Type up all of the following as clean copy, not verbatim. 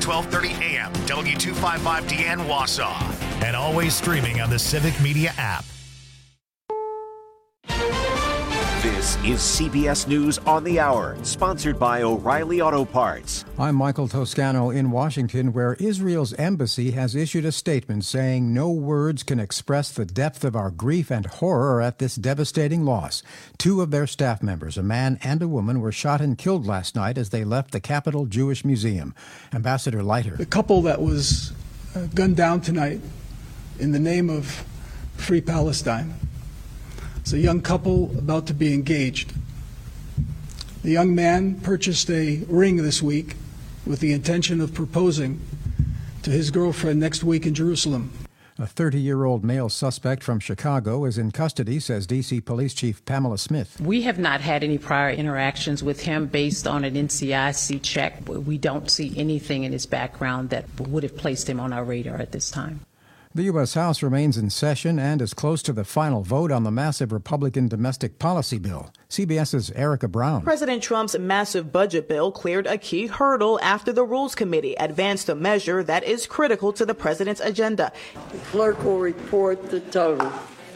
1230 AM, W255DN Wausau. And always streaming on the Civic Media app. This is CBS News on the Hour, sponsored by O'Reilly Auto Parts. I'm Michael Toscano in Washington, where Israel's embassy has issued a statement saying no words can express the depth of our grief and horror at this devastating loss. 2 of their staff members, a man and a woman, were shot and killed last night as they left the Capital Jewish Museum. Ambassador Leiter. The couple that was gunned down tonight in the name of Free Palestine. It's a young couple about to be engaged. The young man purchased a ring this week with the intention of proposing to his girlfriend next week in Jerusalem. A 30-year-old male suspect from Chicago is in custody, says D.C. Police Chief Pamela Smith. We have not had any prior interactions with him based on an NCIC check. We don't see anything in his background that would have placed him on our radar at this time. The U.S. House remains in session and is close to the final vote on the massive Republican domestic policy bill. CBS's Erica Brown. President Trump's massive budget bill cleared a key hurdle after the Rules Committee advanced a measure that is critical to the president's agenda. The clerk will report the total.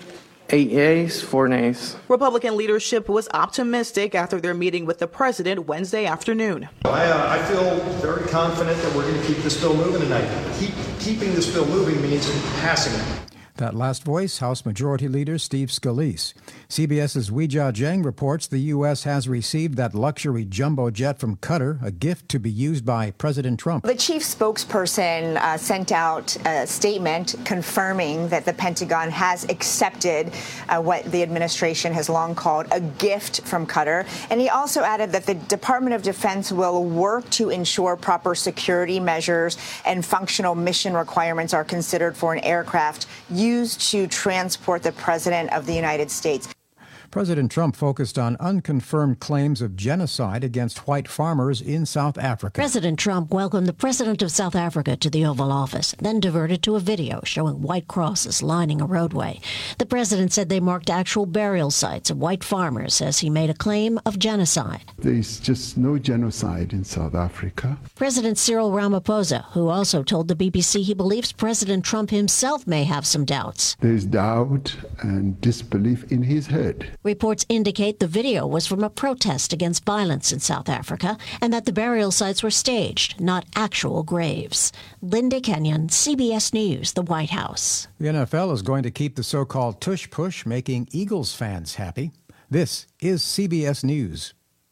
8 yeas, 4 nays. Republican leadership was optimistic after their meeting with the president Wednesday afternoon. I feel very confident that we're going to keep this bill moving tonight. Keeping this bill moving means passing it. That last voice, House Majority Leader Steve Scalise. CBS's Weijia Jiang reports the U.S. has received that luxury jumbo jet from Qatar, a gift to be used by President Trump. The chief spokesperson sent out a statement confirming that the Pentagon has accepted what the administration has long called a gift from Qatar. And he also added that the Department of Defense will work to ensure proper security measures and functional mission requirements are considered for an aircraft used to transport the President of the United States. President Trump focused on unconfirmed claims of genocide against white farmers in South Africa. President Trump welcomed the president of South Africa to the Oval Office, then diverted to a video showing white crosses lining a roadway. The president said they marked actual burial sites of white farmers as he made a claim of genocide. There's just no genocide in South Africa. President Cyril Ramaphosa, who also told the BBC he believes President Trump himself may have some doubts. There's doubt and disbelief in his head. Reports indicate the video was from a protest against violence in South Africa and that the burial sites were staged, not actual graves. Linda Kenyon, CBS News, the White House. The NFL is going to keep the so-called tush push, making Eagles fans happy. This is CBS News.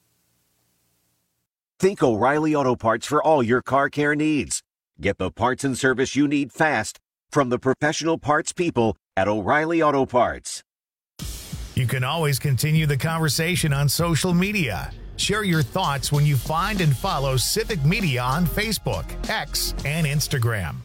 Think O'Reilly Auto Parts for all your car care needs. Get the parts and service you need fast from the professional parts people at O'Reilly Auto Parts. You can always continue the conversation on social media. Share your thoughts when you find and follow Civic Media on Facebook, X, and Instagram.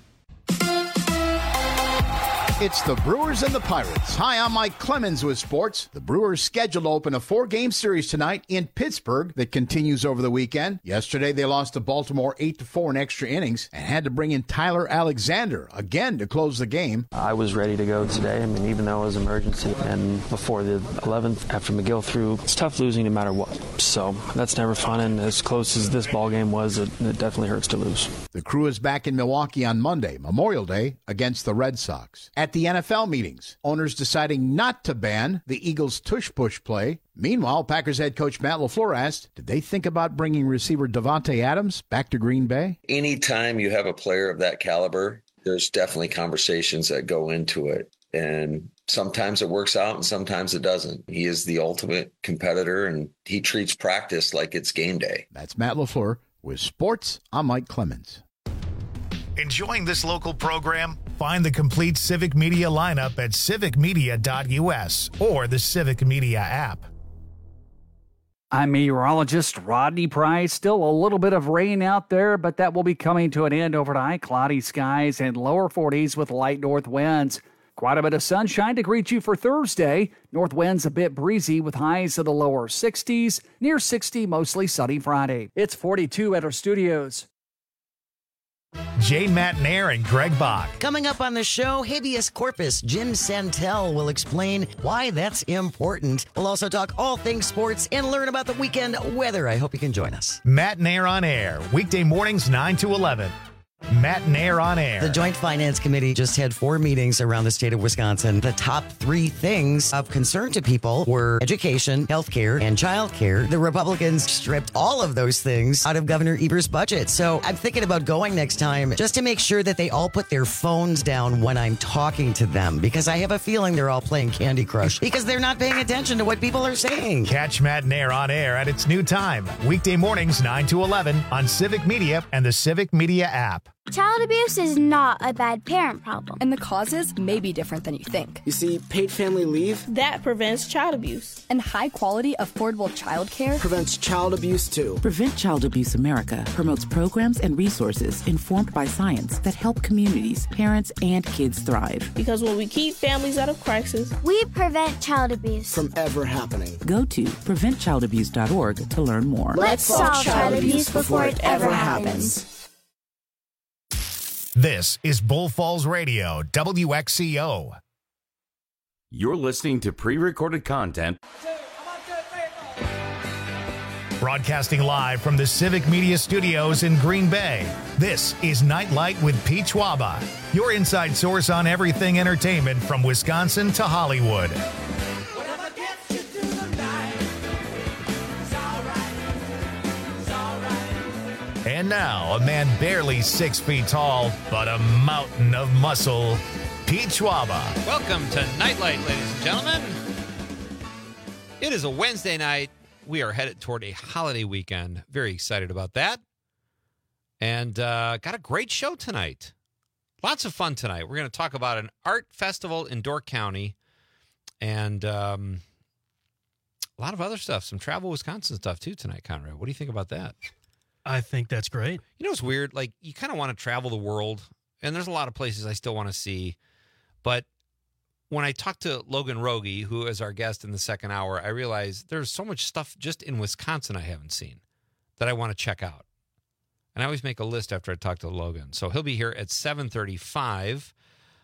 It's the Brewers and the Pirates. Hi, I'm Mike Clemens with sports. The Brewers scheduled to open a 4-game series tonight in Pittsburgh that continues over the weekend. Yesterday, they lost to Baltimore 8-4 in extra innings and had to bring in Tyler Alexander again to close the game. I was ready to go today. I mean, even though it was emergency. And before the 11th, after McGill threw, it's tough losing no matter what. So that's never fun. And as close as this ball game was, it definitely hurts to lose. The crew is back in Milwaukee on Monday, Memorial Day, against the Red Sox. At the NFL meetings, owners deciding not to ban the Eagles' tush-push play. Meanwhile, Packers head coach Matt LaFleur asked, did they think about bringing receiver Davante Adams back to Green Bay? Anytime you have a player of that caliber, there's definitely conversations that go into it. And sometimes it works out and sometimes it doesn't. He is the ultimate competitor, and he treats practice like it's game day. That's Matt LaFleur with Sports. I'm Mike Clemens. Enjoying this local program? Find the complete Civic Media lineup at civicmedia.us or the Civic Media app. I'm meteorologist Rodney Price. Still a little bit of rain out there, but that will be coming to an end overnight. Cloudy skies and lower 40s with light north winds. Quite a bit of sunshine to greet you for Thursday. North winds a bit breezy with highs of the lower 60s. Near 60, mostly sunny Friday. It's 42 at our studios. Jane Matnair and Greg Bach. Coming up on the show, habeas corpus. Jim Santel will explain why that's important. We'll also talk all things sports and learn about the weekend weather. I hope you can join us. Matnair on air, weekday mornings 9 to 11. Matt and Air on Air. The Joint Finance Committee just had 4 meetings around the state of Wisconsin. The top 3 things of concern to people were education, healthcare, and childcare. The Republicans stripped all of those things out of Governor Eber's budget. So I'm thinking about going next time just to make sure that they all put their phones down when I'm talking to them, because I have a feeling they're all playing Candy Crush because they're not paying attention to what people are saying. Catch Matt and Air on Air at its new time, weekday mornings 9 to 11 on Civic Media and the Civic Media app. Child abuse is not a bad parent problem. And the causes may be different than you think. You see, paid family leave That prevents child abuse. And high-quality, affordable childcare prevents child abuse, too. Prevent Child Abuse America promotes programs and resources informed by science that help communities, parents, and kids thrive. Because when we keep families out of crisis, we prevent child abuse from ever happening. Go to preventchildabuse.org to learn more. Let's solve child abuse before it ever happens. This is Bull Falls Radio, WXCO. You're listening to pre-recorded content. Broadcasting live from the Civic Media Studios in Green Bay, this is Nightlight with Pete Schwaba, your inside source on everything entertainment from Wisconsin to Hollywood. And now, a man barely 6 feet tall, but a mountain of muscle, Pete Schwaba. Welcome to Nightlight, ladies and gentlemen. It is a Wednesday night. We are headed toward a holiday weekend. Very excited about that. And got a great show tonight. Lots of fun tonight. We're going to talk about an art festival in Door County and a lot of other stuff. Some Travel Wisconsin stuff, too, tonight, Conrad. What do you think about that? I think that's great. You know, it's weird. Like, you kind of want to travel the world, and there's a lot of places I still want to see. But when I talked to Logan Rogie, who is our guest in the second hour, I realized there's so much stuff just in Wisconsin I haven't seen that I want to check out. And I always make a list after I talk to Logan. So he'll be here at 7:35.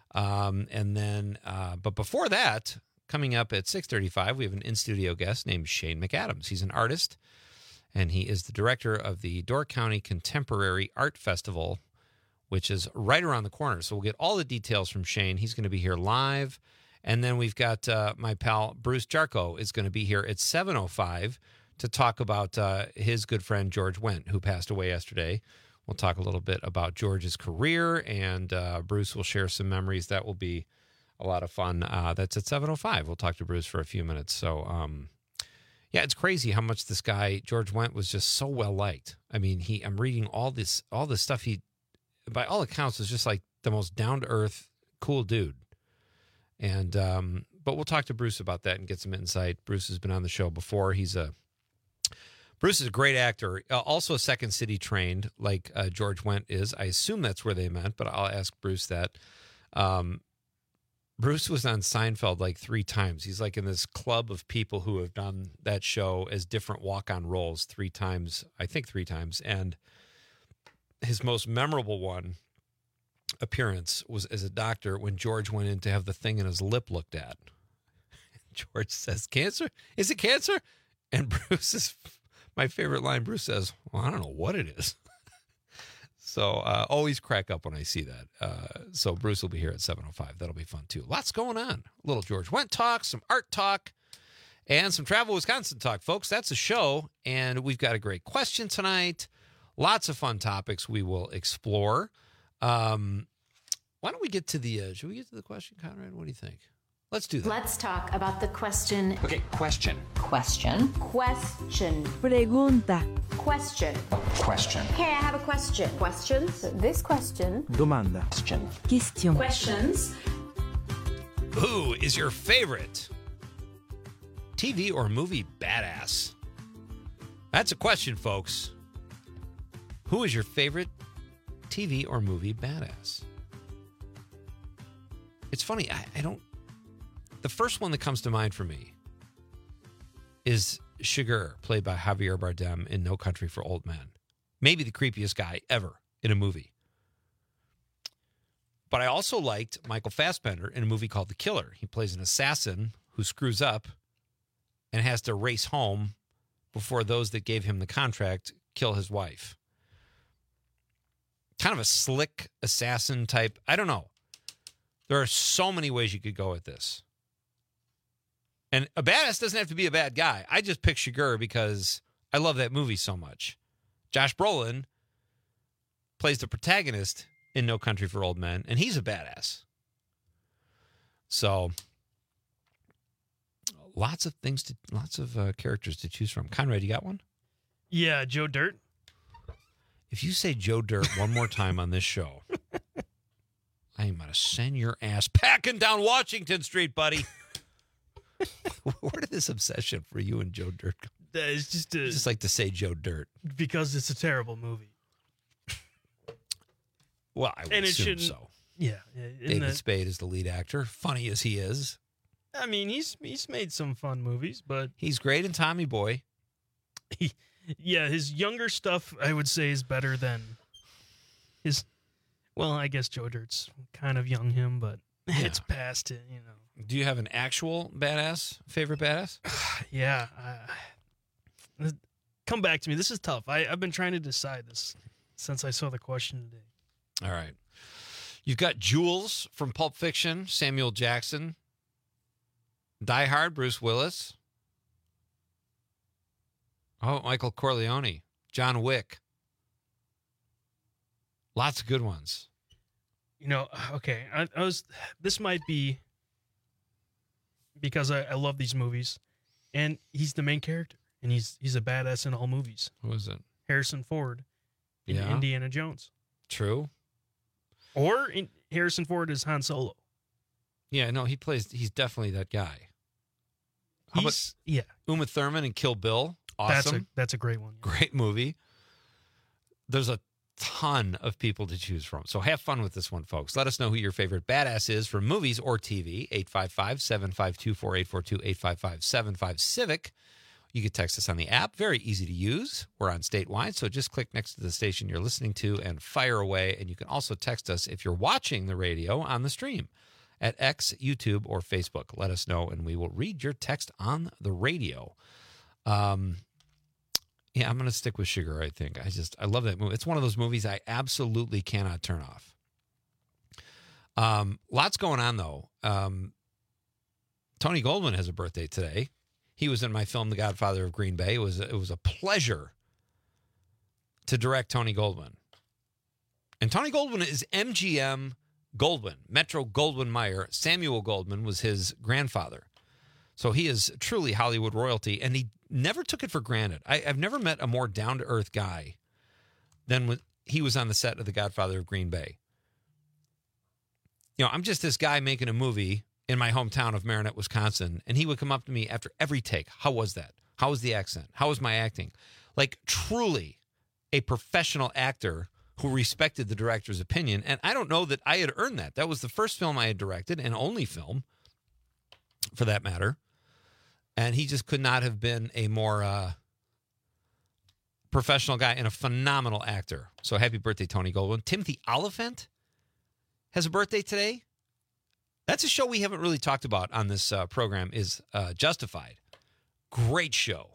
But before that, coming up at 6:35, we have an in-studio guest named Shane McAdams. He's an artist, and he is the director of the Door County Contemporary Art Festival, which is right around the corner. So we'll get all the details from Shane. He's going to be here live. And then we've got my pal Bruce Jarko is going to be here at 7:05 to talk about his good friend George Wendt, who passed away yesterday. We'll talk a little bit about George's career, and Bruce will share some memories. That will be a lot of fun. That's at 7:05. We'll talk to Bruce for a few minutes. So, yeah, it's crazy how much this guy, George Wendt, was just so well-liked. I mean, I'm reading all this stuff. He, by all accounts, is just like the most down-to-earth, cool dude. And but we'll talk to Bruce about that and get some insight. Bruce has been on the show before. Bruce is a great actor, also Second City trained, like George Wendt is. I assume that's where they meant, but I'll ask Bruce that. Bruce was on Seinfeld like 3 times. He's like in this club of people who have done that show as different walk-on roles 3 times, I think 3 times. And his most memorable appearance was as a doctor when George went in to have the thing in his lip looked at. George says, "Cancer? Is it cancer?" And my favorite line, Bruce says, "Well, I don't know what it is." So always crack up when I see that. So Bruce will be here at 7:05. That'll be fun, too. Lots going on. A little George Wendt talk, some art talk, and some Travel Wisconsin talk, folks. That's a show, and we've got a great question tonight. Lots of fun topics we will explore. Why don't we get to should we get to the question, Conrad? What do you think? Let's do that. Let's talk about the question. Okay, question. Question. Pregunta. Question. Question. Okay, I have a question. Questions? This question. Domanda. Question. Questions. Who is your favorite TV or movie badass? That's a question, folks. Who is your favorite TV or movie badass? It's funny, I don't... The first one that comes to mind for me is Chigurh, played by Javier Bardem in No Country for Old Men. Maybe the creepiest guy ever in a movie. But I also liked Michael Fassbender in a movie called The Killer. He plays an assassin who screws up and has to race home before those that gave him the contract kill his wife. kind of a slick assassin type. I don't know. There are so many ways you could go with this. And a badass doesn't have to be a bad guy. I just pick Shigur because I love that movie so much. Josh Brolin plays the protagonist in No Country for Old Men, and he's a badass. So, lots of characters to choose from. Conrad, you got one? Yeah, Joe Dirt. If you say Joe Dirt one more time on this show, I am going to send your ass packing down Washington Street, buddy. Where did this obsession for you and Joe Dirt come? It's just like to say Joe Dirt. Because it's a terrible movie. Well, I would assume so. Yeah. David Spade is the lead actor. Funny as he is. I mean, he's made some fun movies, but... He's great in Tommy Boy. His younger stuff, I would say, is better than his... Well, I guess Joe Dirt's kind of young him, but it's past it, you know. Do you have an actual favorite badass? Yeah. Come back to me. This is tough. I've been trying to decide this since I saw the question today. All right. You've got Jules from Pulp Fiction, Samuel Jackson. Die Hard, Bruce Willis. Oh, Michael Corleone. John Wick. Lots of good ones. You know, okay. This might be because I love these movies, and he's the main character, and he's a badass in all movies. Who is it? Harrison Ford in Indiana Jones. True. Or Harrison Ford is Han Solo. Yeah, no, he's definitely that guy. How about Uma Thurman in Kill Bill? Awesome. That's a great one. Yeah. Great movie. There's a ton of people to choose from. So have fun with this one, folks. Let us know who your favorite badass is for movies or TV. 855-752-4842, 855-75-CIVIC. You can text us on the app. Very easy to use. We're on statewide, so just click next to the station you're listening to and fire away. And you can also text us if you're watching the radio on the stream at X, YouTube, or Facebook. Let us know, and we will read your text on the radio. Yeah, I'm going to stick with Shigur, I think. I love that movie. It's one of those movies I absolutely cannot turn off. Lots going on, though. Tony Goldwyn has a birthday today. He was in my film, The Godfather of Green Bay. It was a pleasure to direct Tony Goldwyn. And Tony Goldwyn is MGM Goldwyn, Metro Goldwyn Mayer. Samuel Goldwyn was his grandfather. So he is truly Hollywood royalty, and he never took it for granted. I've never met a more down-to-earth guy than when he was on the set of The Godfather of Green Bay. You know, I'm just this guy making a movie in my hometown of Marinette, Wisconsin, and he would come up to me after every take. How was that? How was the accent? How was my acting? Like, truly a professional actor who respected the director's opinion, and I don't know that I had earned that. That was the first film I had directed, and only film, for that matter. And he just could not have been a more professional guy and a phenomenal actor. So happy birthday, Tony Goldwyn. Timothy Olyphant has a birthday today. That's a show we haven't really talked about on this program, is Justified. Great show.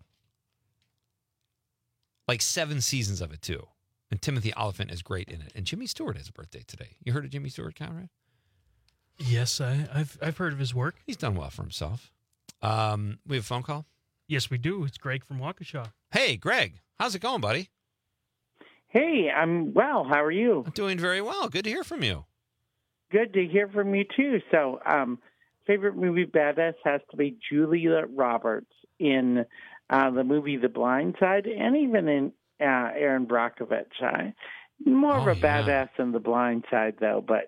Like 7 seasons of it, too. And Timothy Olyphant is great in it. And Jimmy Stewart has a birthday today. You heard of Jimmy Stewart, Conrad? Yes, I've heard of his work. He's done well for himself. We have a phone call? Yes, we do. It's Greg from Waukesha. Hey, Greg. How's it going, buddy? Hey, I'm well. How are you? I'm doing very well. Good to hear from you. Good to hear from you, too. So, favorite movie badass has to be Julia Roberts in the movie The Blind Side, and even in Aaron Brockovich. More of a badass in The Blind Side, though, but,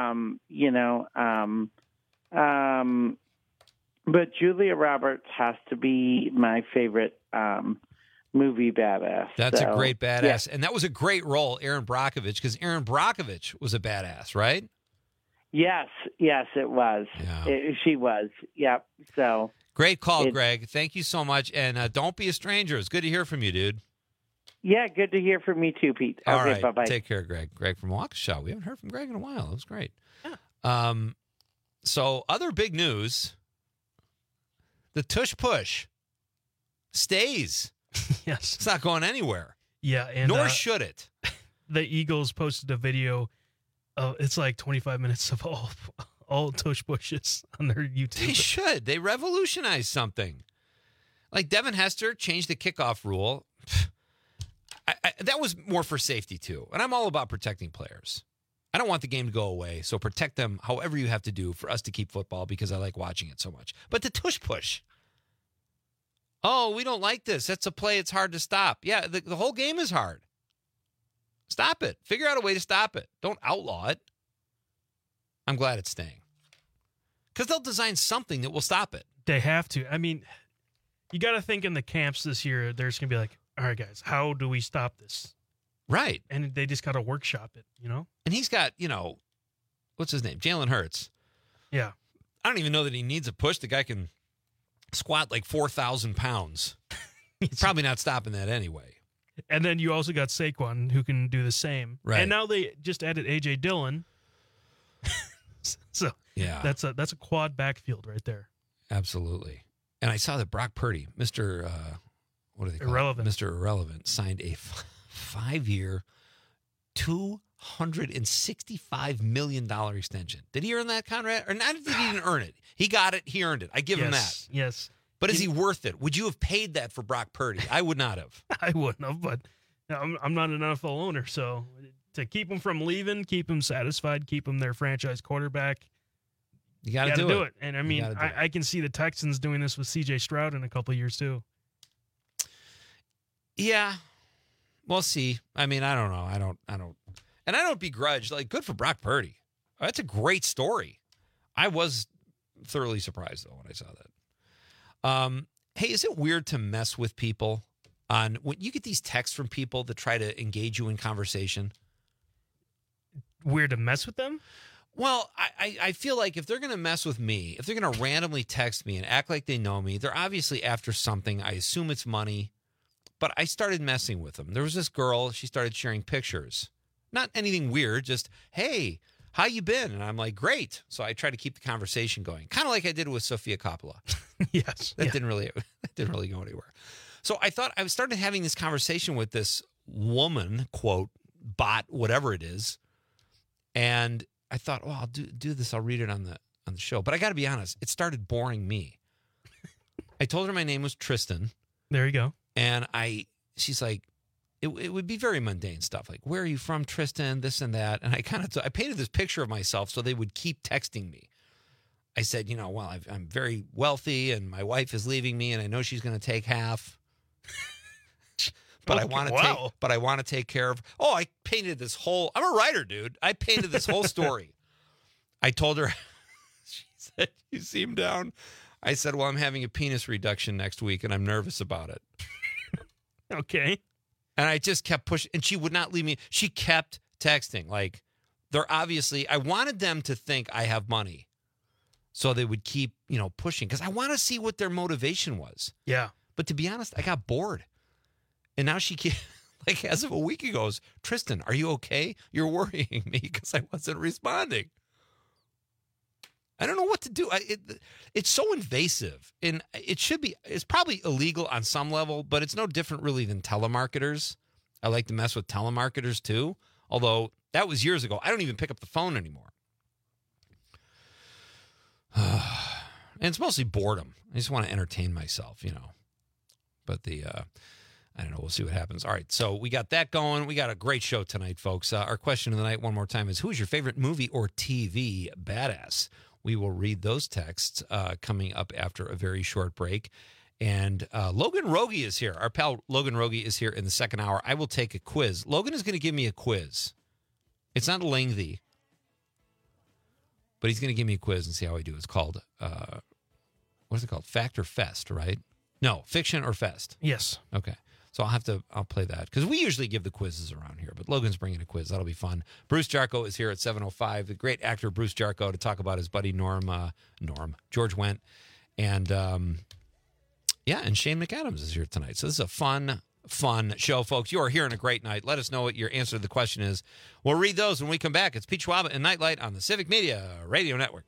but Julia Roberts has to be my favorite movie badass. That's a great badass. Yeah. And that was a great role, Aaron Brockovich, because Aaron Brockovich was a badass, right? Yes, it was. Yeah. She was. Yep. So great call, Greg. Thank you so much. And don't be a stranger. It's good to hear from you, dude. Yeah, good to hear from me too, Pete. All okay, right. Bye-bye. Take care, Greg. Greg from Waukesha. We haven't heard from Greg in a while. It was great. Yeah. So other big news, the Tush Push stays. Yes. It's not going anywhere. Yeah. And, nor should it. the Eagles posted a video. It's like 25 minutes of all tush pushes on their YouTube. They should. They revolutionized something. Like Devin Hester changed the kickoff rule. That was more for safety, too. And I'm all about protecting players. I don't want the game to go away, so protect them however you have to do for us to keep football because I like watching it so much. But the tush push. Oh, we don't like this. That's a play. It's hard to stop. Yeah, the whole game is hard. Stop it. Figure out a way to stop it. Don't outlaw it. I'm glad it's staying. Because they'll design something that will stop it. They have to. I mean, you got to think in the camps this year, there's going to be like, all right, guys, how do we stop this? Right. And they just got to workshop it, you know? And he's got, what's his name? Jalen Hurts. Yeah. I don't even know that he needs a push. The guy can squat like 4,000 pounds. He's probably not stopping that anyway. And then you also got Saquon, who can do the same. Right. And now they just added A.J. Dillon. So yeah, that's a quad backfield right there. Absolutely. And I saw that Brock Purdy, Mr. What do they call Irrelevant. it? Mr. Irrelevant, signed a 5-year, $265 million extension. Did he earn that, Conrad? Or not? Did he even earn it? He got it. He earned it. I give him that. Yes. But is he worth it? Would you have paid that for Brock Purdy? I would not have. I wouldn't have, but I'm not an NFL owner, so to keep him from leaving, keep him satisfied, keep him their franchise quarterback, you got to do it. And I mean, I can see the Texans doing this with C.J. Stroud in a couple of years too. Yeah, we'll see. I mean, I don't know. I don't, and I don't begrudge. Like, good for Brock Purdy. That's a great story. I was thoroughly surprised though when I saw that. Hey, is it weird to mess with people on when you get these texts from people that try to engage you in conversation? Weird to mess with them? Well, I feel like if they're going to mess with me, if they're going to randomly text me and act like they know me, they're obviously after something. I assume it's money, but I started messing with them. There was this girl, she started sharing pictures. Not anything weird, just, hey, how you been? And I'm like, great. So I try to keep the conversation going, kind of like I did with Sofia Coppola. Yes. That didn't really go anywhere. So I thought I started having this conversation with this woman, quote, bot, whatever it is. And I thought, I'll do this. I'll read it on the show. But I got to be honest, it started boring me. I told her my name was Tristan. There you go. And she's like, it would be very mundane stuff. Like, where are you from, Tristan? This and that. And I painted this picture of myself so they would keep texting me. I said, I'm very wealthy and my wife is leaving me and I know she's going to take half. But I want to take care of. Oh, I painted this whole. I'm a writer, dude. I painted this whole story. I told her. She said, "You seem down." I said, "Well, I'm having a penis reduction next week, and I'm nervous about it." Okay. And I just kept pushing, and she would not leave me. She kept texting. Like, they're obviously. I wanted them to think I have money, so they would keep, pushing because I want to see what their motivation was. Yeah. But to be honest, I got bored. And now she, like, as of a week ago, goes, Tristan, are you okay? You're worrying me because I wasn't responding. I don't know what to do. It's so invasive. And it's probably illegal on some level, but it's no different really than telemarketers. I like to mess with telemarketers too. Although that was years ago. I don't even pick up the phone anymore. And it's mostly boredom. I just want to entertain myself, But I don't know. We'll see what happens. All right. So we got that going. We got a great show tonight, folks. Our question of the night one more time is, who's your favorite movie or TV badass? We will read those texts coming up after a very short break. And Logan Rogie is here. Our pal Logan Rogie is here in the second hour. I will take a quiz. Logan is going to give me a quiz. It's not lengthy, but he's going to give me a quiz and see how I do. It's called, what is it called? Fact or Fest, right? No, Fiction or Fest. Yes. Okay. So I'll play that because we usually give the quizzes around here, but Logan's bringing a quiz. That'll be fun. Bruce Jarko is here at 7:05. The great actor Bruce Jarko to talk about his buddy George Wendt. And and Shane McAdams is here tonight. So this is a fun show, folks. You are here on a great night. Let us know what your answer to the question is. We'll read those when we come back. It's Pete Schwab and Nightlight on the Civic Media Radio Network.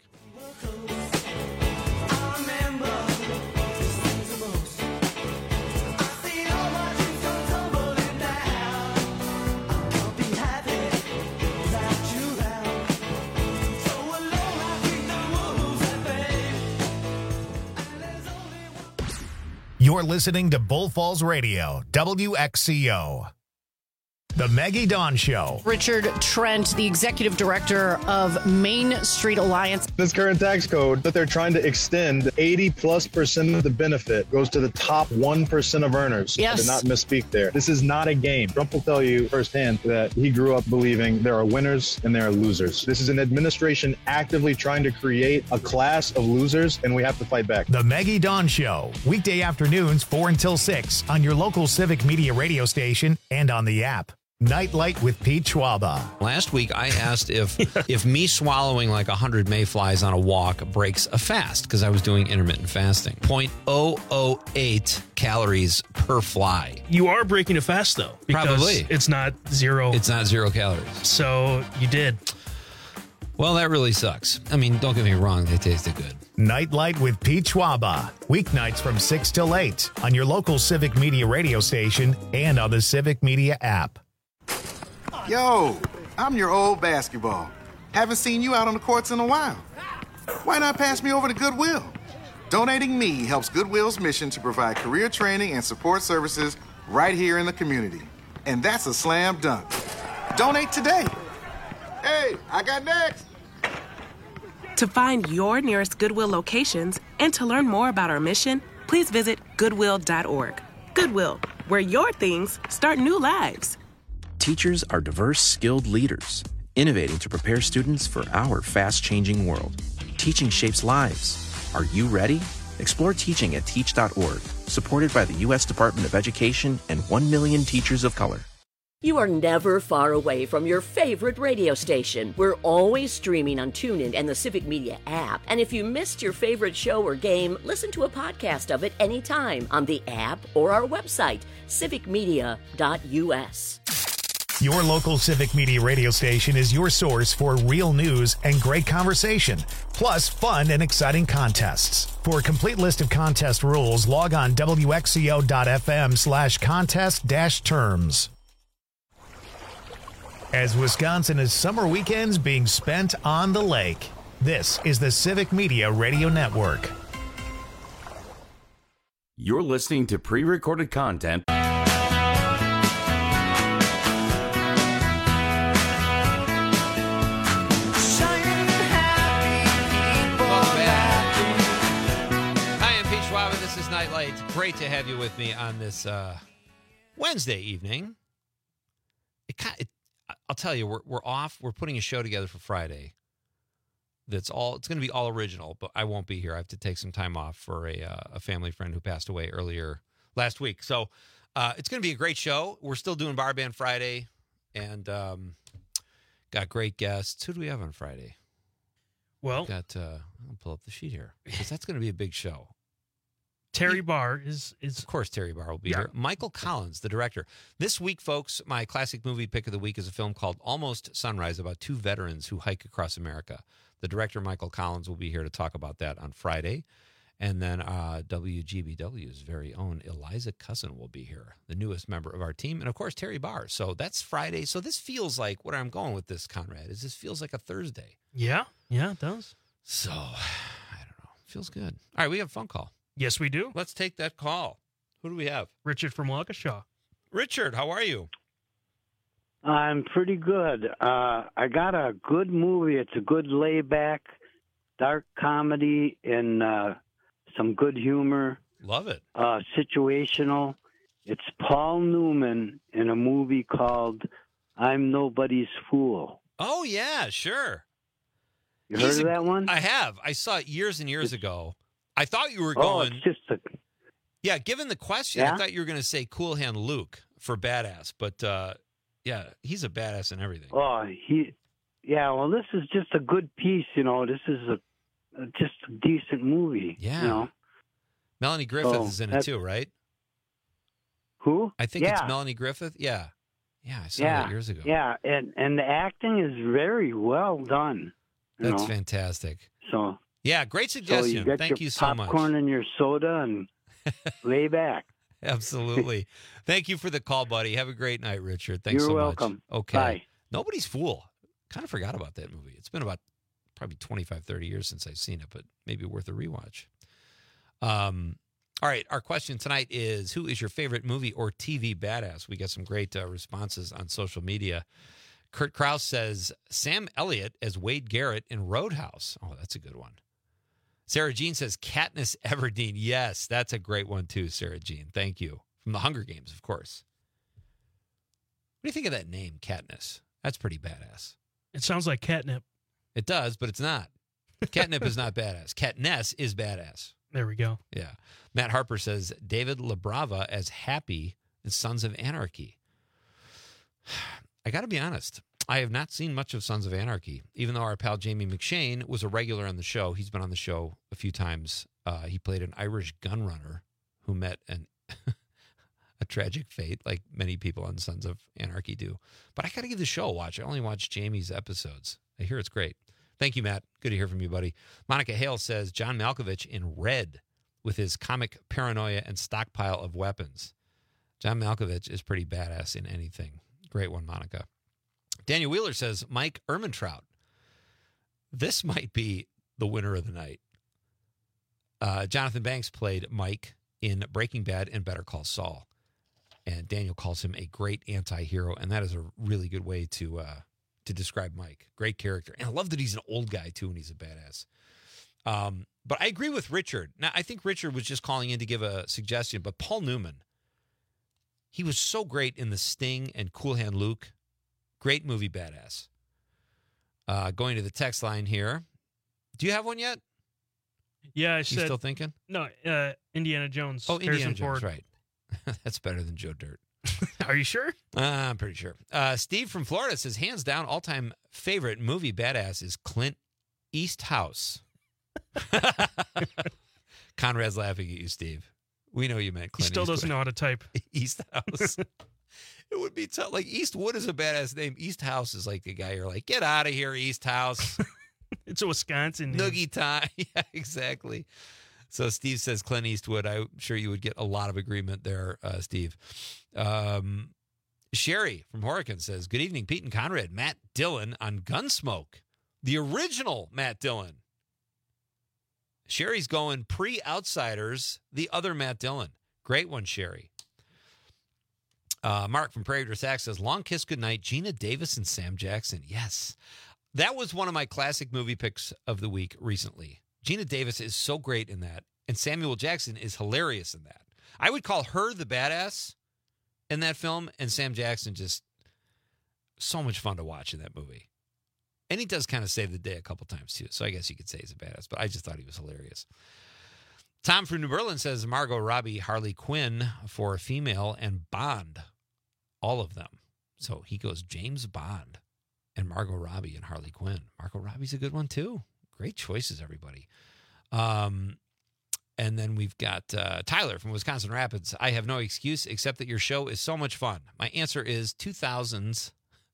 You're listening to Bull Falls Radio, WXCO. The Maggie Dawn Show. Richard Trent, the executive director of Main Street Alliance. This current tax code that they're trying to extend, 80+% of the benefit goes to the top 1% of earners. Yes. I did not misspeak there. This is not a game. Trump will tell you firsthand that he grew up believing there are winners and there are losers. This is an administration actively trying to create a class of losers, and we have to fight back. The Maggie Dawn Show, weekday afternoons 4 until 6 on your local Civic Media radio station and on the app. Nightlight with Pete Schwaba. Last week, I asked if me swallowing like 100 mayflies on a walk breaks a fast, because I was doing intermittent fasting. 0.008 calories per fly. You are breaking a fast, though. Because Probably. It's not zero. It's not 0 calories. So you did. Well, that really sucks. I mean, don't get me wrong. They tasted good. Nightlight with Pete Schwaba. Weeknights from 6 till 8 on your local Civic Media radio station and on the Civic Media app. Yo, I'm your old basketball. Haven't seen you out on the courts in a while. Why not pass me over to Goodwill? Donating me helps Goodwill's mission to provide career training and support services right here in the community. And that's a slam dunk. Donate today. Hey, I got next. To find your nearest Goodwill locations and to learn more about our mission, please visit Goodwill.org. Goodwill, where your things start new lives. Teachers are diverse, skilled leaders, innovating to prepare students for our fast-changing world. Teaching shapes lives. Are you ready? Explore teaching at teach.org, supported by the U.S. Department of Education and 1 million teachers of color. You are never far away from your favorite radio station. We're always streaming on TuneIn and the Civic Media app. And if you missed your favorite show or game, listen to a podcast of it anytime on the app or our website, civicmedia.us. Your local Civic Media radio station is your source for real news and great conversation, plus fun and exciting contests. For a complete list of contest rules, log on wxco.fm/contest-terms. As Wisconsin is summer weekends being spent on the lake, this is the Civic Media Radio Network. You're listening to pre-recorded content. Nightlight. Great to have you with me on this Wednesday evening. I'll tell you, we're off. We're putting a show together for Friday. It's going to be all original, but I won't be here. I have to take some time off for a family friend who passed away earlier last week. So it's going to be a great show. We're still doing Bar Band Friday, and got great guests. Who do we have on Friday? Well, I'll pull up the sheet here because that's going to be a big show. Terry Barr is of course Terry Barr will be here. Michael Collins, the director. This week, folks, my classic movie pick of the week is a film called Almost Sunrise about two veterans who hike across America. The director, Michael Collins, will be here to talk about that on Friday. And then WGBW's very own Eliza Cousin will be here, the newest member of our team. And, of course, Terry Barr. So that's Friday. So this feels like, what I'm going with this, Conrad, is this feels like a Thursday. Yeah, it does. So, I don't know. Feels good. All right, we have a phone call. Yes, we do. Let's take that call. Who do we have? Richard from Waukesha. Richard, how are you? I'm pretty good. I got a good movie. It's a good layback, dark comedy, and some good humor. Love it. Situational. It's Paul Newman in a movie called I'm Nobody's Fool. Oh, yeah, sure. You heard of that one? I have. I saw it years and years ago. I thought you were going. It's just yeah, given the question, I thought you were going to say Cool Hand Luke for badass. But, yeah, he's a badass in everything. Oh, well, this is just a good piece, This is just a decent movie. Yeah. Melanie Griffith is in it too, right? Who? I think it's Melanie Griffith. Yeah. Yeah, I saw that years ago. Yeah, and the acting is very well done. That's fantastic. So. Yeah, great suggestion. Thank you so much. Popcorn and your soda and lay back. Absolutely. Thank you for the call, buddy. Have a great night, Richard. Thanks so much. You're welcome. Okay. Bye. Nobody's Fool. Kind of forgot about that movie. It's been about probably 25, 30 years since I've seen it, but maybe worth a rewatch. All All right, our question tonight is, who is your favorite movie or TV badass? We got some great responses on social media. Kurt Krause says, Sam Elliott as Wade Garrett in Roadhouse. Oh, that's a good one. Sarah Jean says, Katniss Everdeen. Yes, that's a great one too, Sarah Jean. Thank you. From the Hunger Games, of course. What do you think of that name, Katniss? That's pretty badass. It sounds like catnip. It does, but it's not. Catnip is not badass. Katniss is badass. There we go. Yeah. Matt Harper says David LaBrava as Happy in Sons of Anarchy. I got to be honest. I have not seen much of Sons of Anarchy, even though our pal Jamie McShane was a regular on the show. He's been on the show a few times. He played an Irish gun runner who met a tragic fate, like many people on Sons of Anarchy do. But I got to give the show a watch. I only watched Jamie's episodes. I hear it's great. Thank you, Matt. Good to hear from you, buddy. Monica Hale says John Malkovich in Red with his comic paranoia and stockpile of weapons. John Malkovich is pretty badass in anything. Great one, Monica. Daniel Wheeler says Mike Ehrmantraut. This might be the winner of the night. Jonathan Banks played Mike in Breaking Bad and Better Call Saul. And Daniel calls him a great anti-hero, and that is a really good way to describe Mike. Great character. And I love that he's an old guy, too, and he's a badass. But I agree with Richard. Now, I think Richard was just calling in to give a suggestion, but Paul Newman, he was so great in The Sting and Cool Hand Luke. Great movie badass. Going to the text line here. Do you have one yet? Yeah, You still thinking? No, Indiana Jones. Oh, Indiana Harrison Jones, Ford. right. That's better than Joe Dirt. Are you sure? I'm pretty sure. Steve from Florida says, hands down, all-time favorite movie badass is Clint Easthouse. Conrad's laughing at you, Steve. We know you meant Clint He still Eastwood. doesn't know how to type. Easthouse. It would be tough. Like, Eastwood is a badass name. Easthouse is like the guy you're like, get out of here, Easthouse. It's a Wisconsin name. Noogie time. Yeah, exactly. So Steve says Clint Eastwood. I'm sure you would get a lot of agreement there, Steve. Sherry from Horicon says, good evening, Pete and Conrad. Matt Dillon on Gunsmoke. The original Matt Dillon. Sherry's going pre-Outsiders, the other Matt Dillon. Great one, Sherry. Mark from Prairie du Sac says, Long Kiss Goodnight, Gina Davis and Sam Jackson. Yes. That was one of my classic movie picks of the week recently. Gina Davis is so great in that, and Samuel Jackson is hilarious in that. I would call her the badass in that film, and Sam Jackson just so much fun to watch in that movie. And he does kind of save the day a couple times, too, so I guess you could say he's a badass, but I just thought he was hilarious. Tom from New Berlin says Margot Robbie, Harley Quinn for a female, and Bond, all of them. So he goes James Bond and Margot Robbie and Harley Quinn. Margot Robbie's a good one, too. Great choices, everybody. And then we've got Tyler from Wisconsin Rapids. I have no excuse except that your show is so much fun. My answer is 2000s.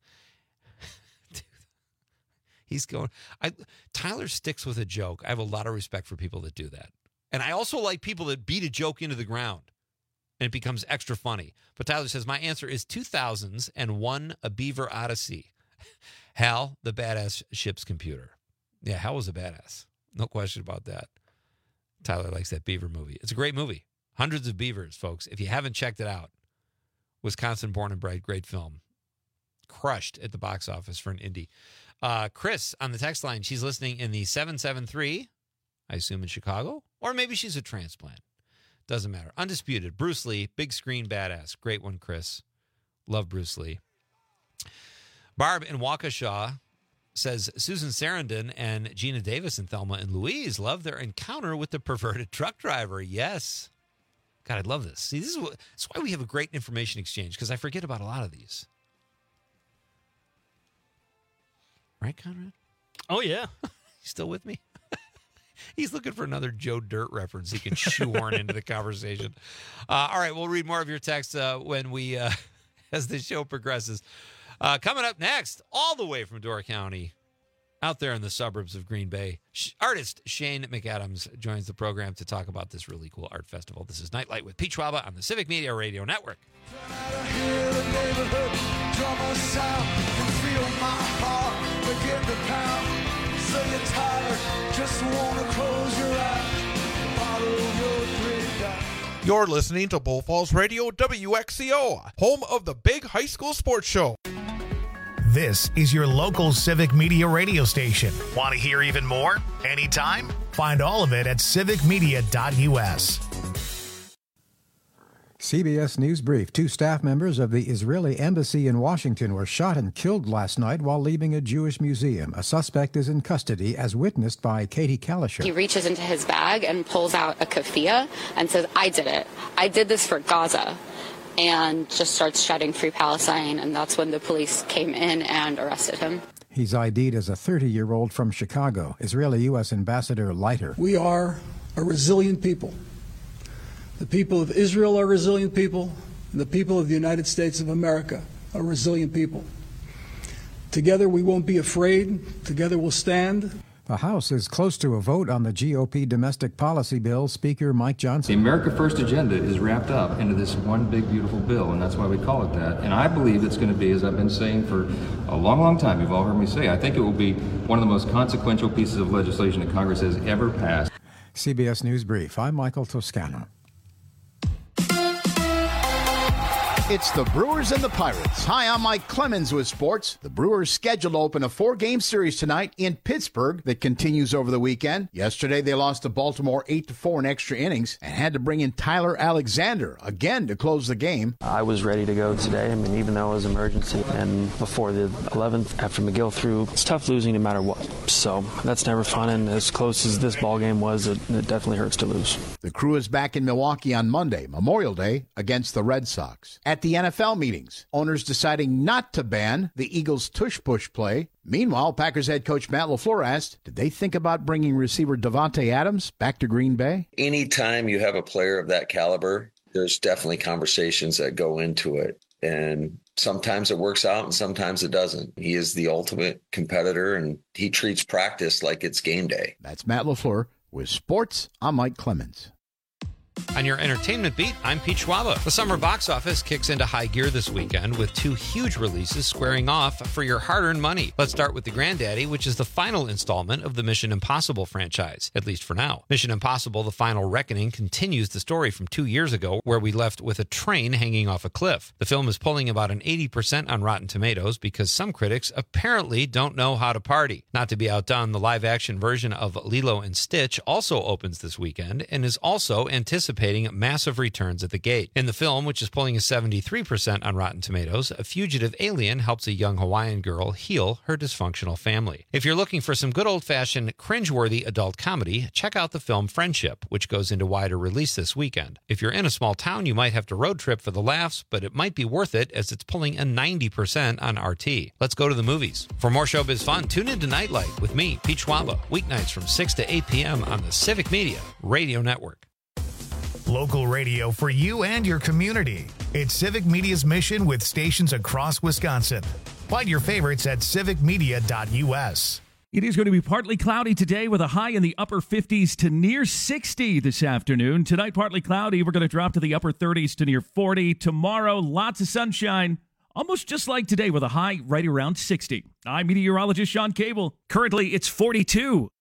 He's going. Tyler sticks with a joke. I have a lot of respect for people that do that. And I also like people that beat a joke into the ground and it becomes extra funny. But Tyler says, my answer is 2000s and one A Beaver Odyssey. Hal, the badass ship's computer. Yeah, Hal was a badass. No question about that. Tyler likes that beaver movie. It's a great movie. Hundreds of beavers, folks. If you haven't checked it out, Wisconsin born and bred, great film. Crushed at the box office for an indie. Chris on the text line, she's listening in the 773, I assume in Chicago, or maybe she's a transplant. Doesn't matter. Undisputed. Bruce Lee, big screen badass. Great one, Chris. Love Bruce Lee. Barb in Waukesha says Susan Sarandon and Gina Davis and Thelma and Louise love their encounter with the perverted truck driver. Yes. God, I love this. See, this is why we have a great information exchange, because I forget about a lot of these. Right, Conrad? Oh, yeah. You still with me? He's looking for another Joe Dirt reference he can shoehorn into the conversation. All right, we'll read more of your texts when we, as the show progresses. Coming up next, all the way from Door County, out there in the suburbs of Green Bay, artist Shane McAdams joins the program to talk about this really cool art festival. This is Nightlight with Pete Schwaba on the Civic Media Radio Network. So you're tired, just wanna close your eyes, follow your dream down. You're listening to Bull Falls Radio WXCO, home of the big high school sports show. This is your local Civic Media radio station. Want to hear even more? Anytime? Find all of it at civicmedia.us. CBS News Brief. 2 staff members of the Israeli embassy in Washington were shot and killed last night while leaving a Jewish museum. A suspect is in custody, as witnessed by Katie Kalischer. He reaches into his bag and pulls out a keffiyeh and says, "I did it. I did this for Gaza," and just starts shouting "Free Palestine," and that's when the police came in and arrested him. He's ID'd as a 30-year-old from Chicago. Israeli U.S. Ambassador Leiter. We are a resilient people. The people of Israel are resilient people, and the people of the United States of America are resilient people. Together we won't be afraid. Together we'll stand. The House is close to a vote on the GOP domestic policy bill. Speaker Mike Johnson. The America First agenda is wrapped up into this one big, beautiful bill, and that's why we call it that. And I believe it's going to be, as I've been saying for a long, long time, you've all heard me say, I think it will be one of the most consequential pieces of legislation that Congress has ever passed. CBS News Brief. I'm Michael Toscano. It's the Brewers and the Pirates. Hi, I'm Mike Clemens with sports. The Brewers scheduled to open a 4-game series tonight in Pittsburgh that continues over the weekend. Yesterday, they lost to Baltimore 8-4 in extra innings and had to bring in Tyler Alexander again to close the game. I was ready to go today. I mean, even though it was emergency and before the 11th, after McGill threw, it's tough losing no matter what. So that's never fun, and as close as this ball game was, it definitely hurts to lose. The crew is back in Milwaukee on Monday, Memorial Day, against the Red Sox. At the NFL meetings, owners deciding not to ban the Eagles' tush-push play. Meanwhile, Packers head coach Matt LaFleur asked, did they think about bringing receiver Davante Adams back to Green Bay? Anytime you have a player of that caliber, there's definitely conversations that go into it. And sometimes it works out and sometimes it doesn't. He is the ultimate competitor, and he treats practice like it's game day. That's Matt LaFleur. With sports, I'm Mike Clemens. On your entertainment beat, I'm Pete Schwaba. The summer box office kicks into high gear this weekend with 2 huge releases squaring off for your hard-earned money. Let's start with The Granddaddy, which is the final installment of the Mission Impossible franchise, at least for now. Mission Impossible: The Final Reckoning continues the story from 2 years ago, where we left with a train hanging off a cliff. The film is pulling about an 80% on Rotten Tomatoes because some critics apparently don't know how to party. Not to be outdone, the live-action version of Lilo and Stitch also opens this weekend and is also anticipating massive returns at the gate. In the film, which is pulling a 73% on Rotten Tomatoes, a fugitive alien helps a young Hawaiian girl heal her dysfunctional family. If you're looking for some good old-fashioned, cringeworthy adult comedy, check out the film Friendship, which goes into wider release this weekend. If you're in a small town, you might have to road trip for the laughs, but it might be worth it as it's pulling a 90% on RT. Let's go to the movies. For more showbiz fun, tune into Nightlight with me, Pete Schwaba, weeknights from 6 to 8 p.m. on the Civic Media Radio Network. Local radio for you and your community. It's Civic Media's mission with stations across Wisconsin. Find your favorites at civicmedia.us. It is going to be partly cloudy today with a high in the upper 50s to near 60 this afternoon. Tonight, partly cloudy. We're going to drop to the upper 30s to near 40. Tomorrow, lots of sunshine, almost just like today with a high right around 60. I'm meteorologist Sean Cable. Currently, it's 42.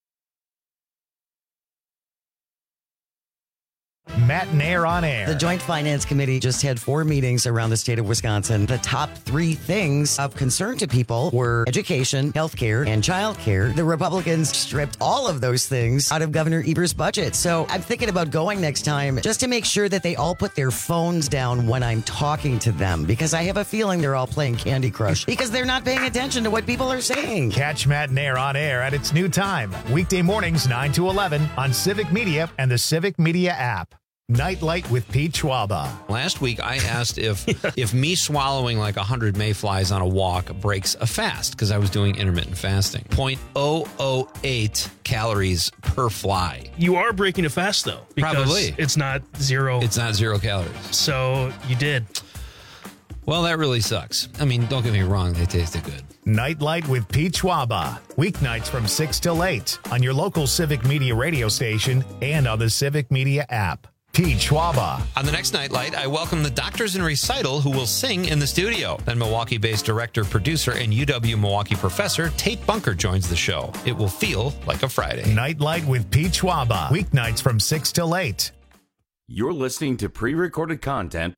Matt and Air on Air. The Joint Finance Committee just had 4 meetings around the state of Wisconsin. The top 3 things of concern to people were education, healthcare, and childcare. The Republicans stripped all of those things out of Governor Eber's budget. So I'm thinking about going next time just to make sure that they all put their phones down when I'm talking to them, because I have a feeling they're all playing Candy Crush because they're not paying attention to what people are saying. Catch Matt and Air on Air at its new time, weekday mornings 9 to 11 on Civic Media and the Civic Media app. Nightlight with Pete Schwaba. Last week, I asked if me swallowing like 100 mayflies on a walk breaks a fast, because I was doing intermittent fasting. 0.008 calories per fly. You are breaking a fast, though. Because Probably. It's not 0. It's not 0 calories. So you did. Well, that really sucks. I mean, don't get me wrong. They tasted good. Nightlight with Pete Schwaba. Weeknights from 6 till 8 on your local Civic Media radio station and on the Civic Media app. Pete Schwaba. On the next Nightlight, I welcome the Doctors in Recital who will sing in the studio. Then Milwaukee-based director, producer, and UW-Milwaukee professor Tate Bunker joins the show. It will feel like a Friday. Nightlight with Pete Schwaba. Weeknights from 6 till 8. You're listening to pre-recorded content.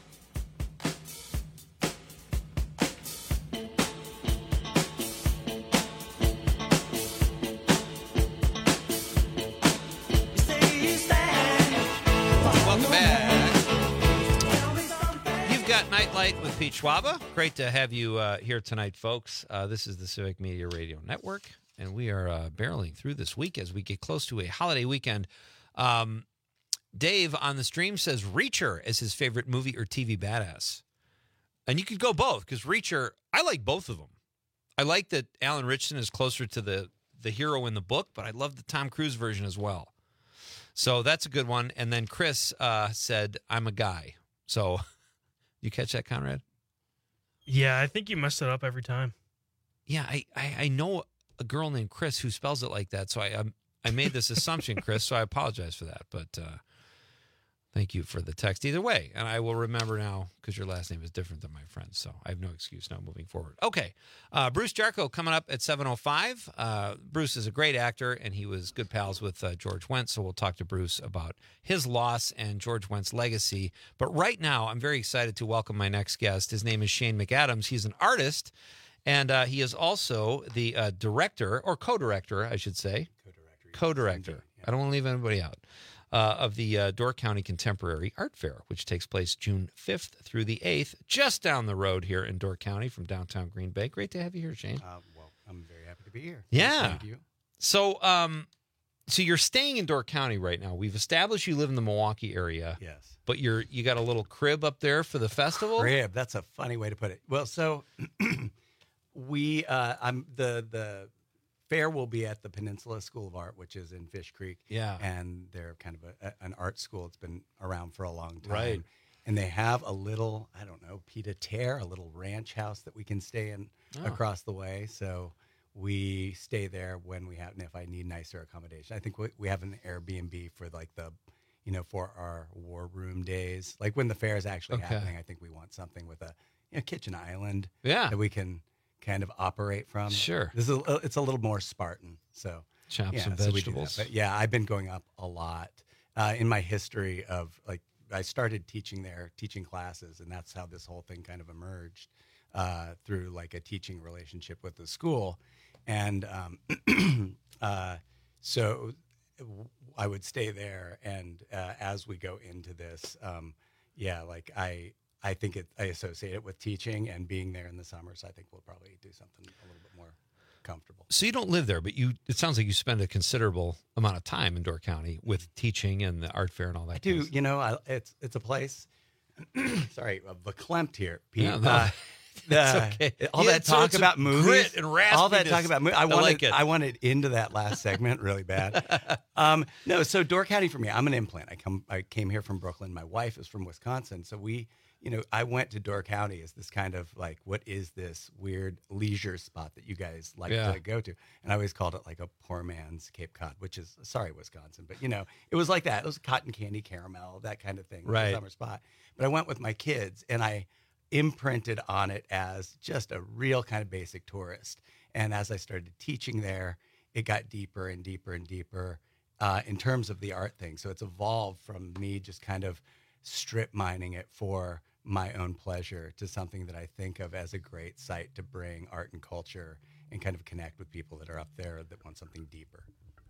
Welcome back. You've got Nightlight with Pete Schwaba. Great to have you here tonight, folks. This is the Civic Media Radio Network, and we are barreling through this week as we get close to a holiday weekend. Dave on the stream says Reacher is his favorite movie or TV badass. And you could go both, because Reacher, I like both of them. I like that Alan Ritchson is closer to the hero in the book, but I love the Tom Cruise version as well. So that's a good one. And then Chris said, I'm a guy. So you catch that, Conrad? Yeah, I think you mess it up every time. Yeah, I know a girl named Chris who spells it like that, so I made this assumption, Chris, so I apologize for that. But thank you for the text either way. And I will remember now, because your last name is different than my friend's, so I have no excuse now moving forward. Okay, Bruce Jarko coming up at 7:05. Bruce is a great actor, and he was good pals with George Wendt, so we'll talk to Bruce about his loss and George Wendt's legacy. But right now, I'm very excited to welcome my next guest. His name is Shane McAdams. He's an artist, and he is also the director, or co-director, I should say. Co-director. I don't want to leave anybody out. Of the Door County Contemporary Art Fair, which takes place June 5th through the 8th, just down the road here in Door County from downtown Green Bay. Great to have you here, Shane. Well, I'm very happy to be here. Yeah. Thank you. So, so you're staying in Door County right now. We've established you live in the Milwaukee area. Yes. But you got a little crib up there for the festival? Crib. That's a funny way to put it. Well, so I'm the fair will be at the Peninsula School of Art, which is in Fish Creek. Yeah. And they're kind of an art school. It's been around for a long time. Right. And they have a little, I don't know, pied-à-terre, a little ranch house that we can stay in across the way. So we stay there when we have, and if I need nicer accommodation. I think we have an Airbnb for like for our war room days. Like when the fair is actually happening, I think we want something with a kitchen island that we can kind of operate from. Sure. It's a little more Spartan. So chops and vegetables. But yeah, I've been going up a lot in my history of like, I started teaching there, teaching classes, and that's how this whole thing kind of emerged through like a teaching relationship with the school. And so I would stay there, and as we go into this, I think I associate it with teaching and being there in the summer, so I think we'll probably do something a little bit more comfortable. So you don't live there, but it sounds like you spend a considerable amount of time in Door County with teaching and the art fair and all that. I do. It's a place. Sorry, verklempt here, Pete. Yeah, it's okay. All that talk about movies, grit and raspiness. All that talk about movies. I like wanted into that last segment really bad. No, so Door County for me, I'm an implant. I came here from Brooklyn. My wife is from Wisconsin, so I went to Door County as this kind of like, what is this weird leisure spot that you guys like to go to? And I always called it like a poor man's Cape Cod, which is, sorry, Wisconsin, but it was like that. It was cotton candy, caramel, that kind of thing. Right. Summer spot. But I went with my kids and I imprinted on it as just a real kind of basic tourist. And as I started teaching there, it got deeper and deeper and deeper in terms of the art thing. So it's evolved from me just kind of strip mining it for my own pleasure to something that I think of as a great site to bring art and culture and kind of connect with people that are up there that want something deeper.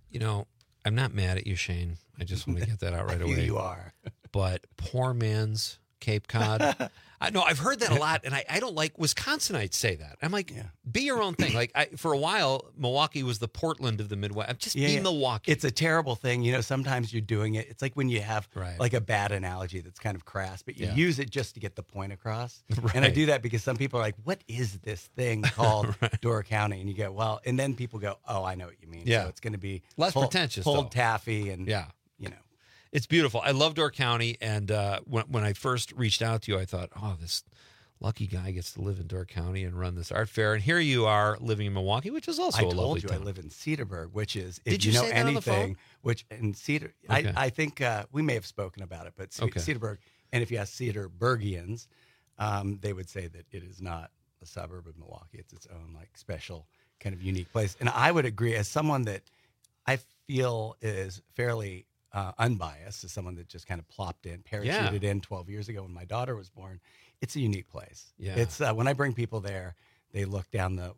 I'm not mad at you, Shane. I just want to get that out right away. You are. But poor man's Cape Cod. No, I've heard that a lot, and I don't like Wisconsinites say that. I'm like, be your own thing. Like for a while, Milwaukee was the Portland of the Midwest. Just be Milwaukee. It's a terrible thing. Sometimes you're doing it. It's like when you have like a bad analogy that's kind of crass, but you use it just to get the point across. Right. And I do that because some people are like, what is this thing called Door County? And you go, well, and then people go, oh, I know what you mean. Yeah. So it's going to be less pretentious, pulled taffy and, It's beautiful. I love Door County, and when I first reached out to you, I thought, oh, this lucky guy gets to live in Door County and run this art fair. And here you are living in Milwaukee, which is also a lovely town. I live in Cedarburg, which is, if you know say that anything, on the phone? Which in Cedar, okay. I think we may have spoken about it, but Cedarburg, and if you ask Cedarburgians, they would say that it is not a suburb of Milwaukee. It's its own like special kind of unique place. And I would agree, as someone that I feel is fairly unbiased as someone that just kind of plopped in, parachuted in 12 years ago when my daughter was born. It's a unique place. Yeah. It's when I bring people there, they look down the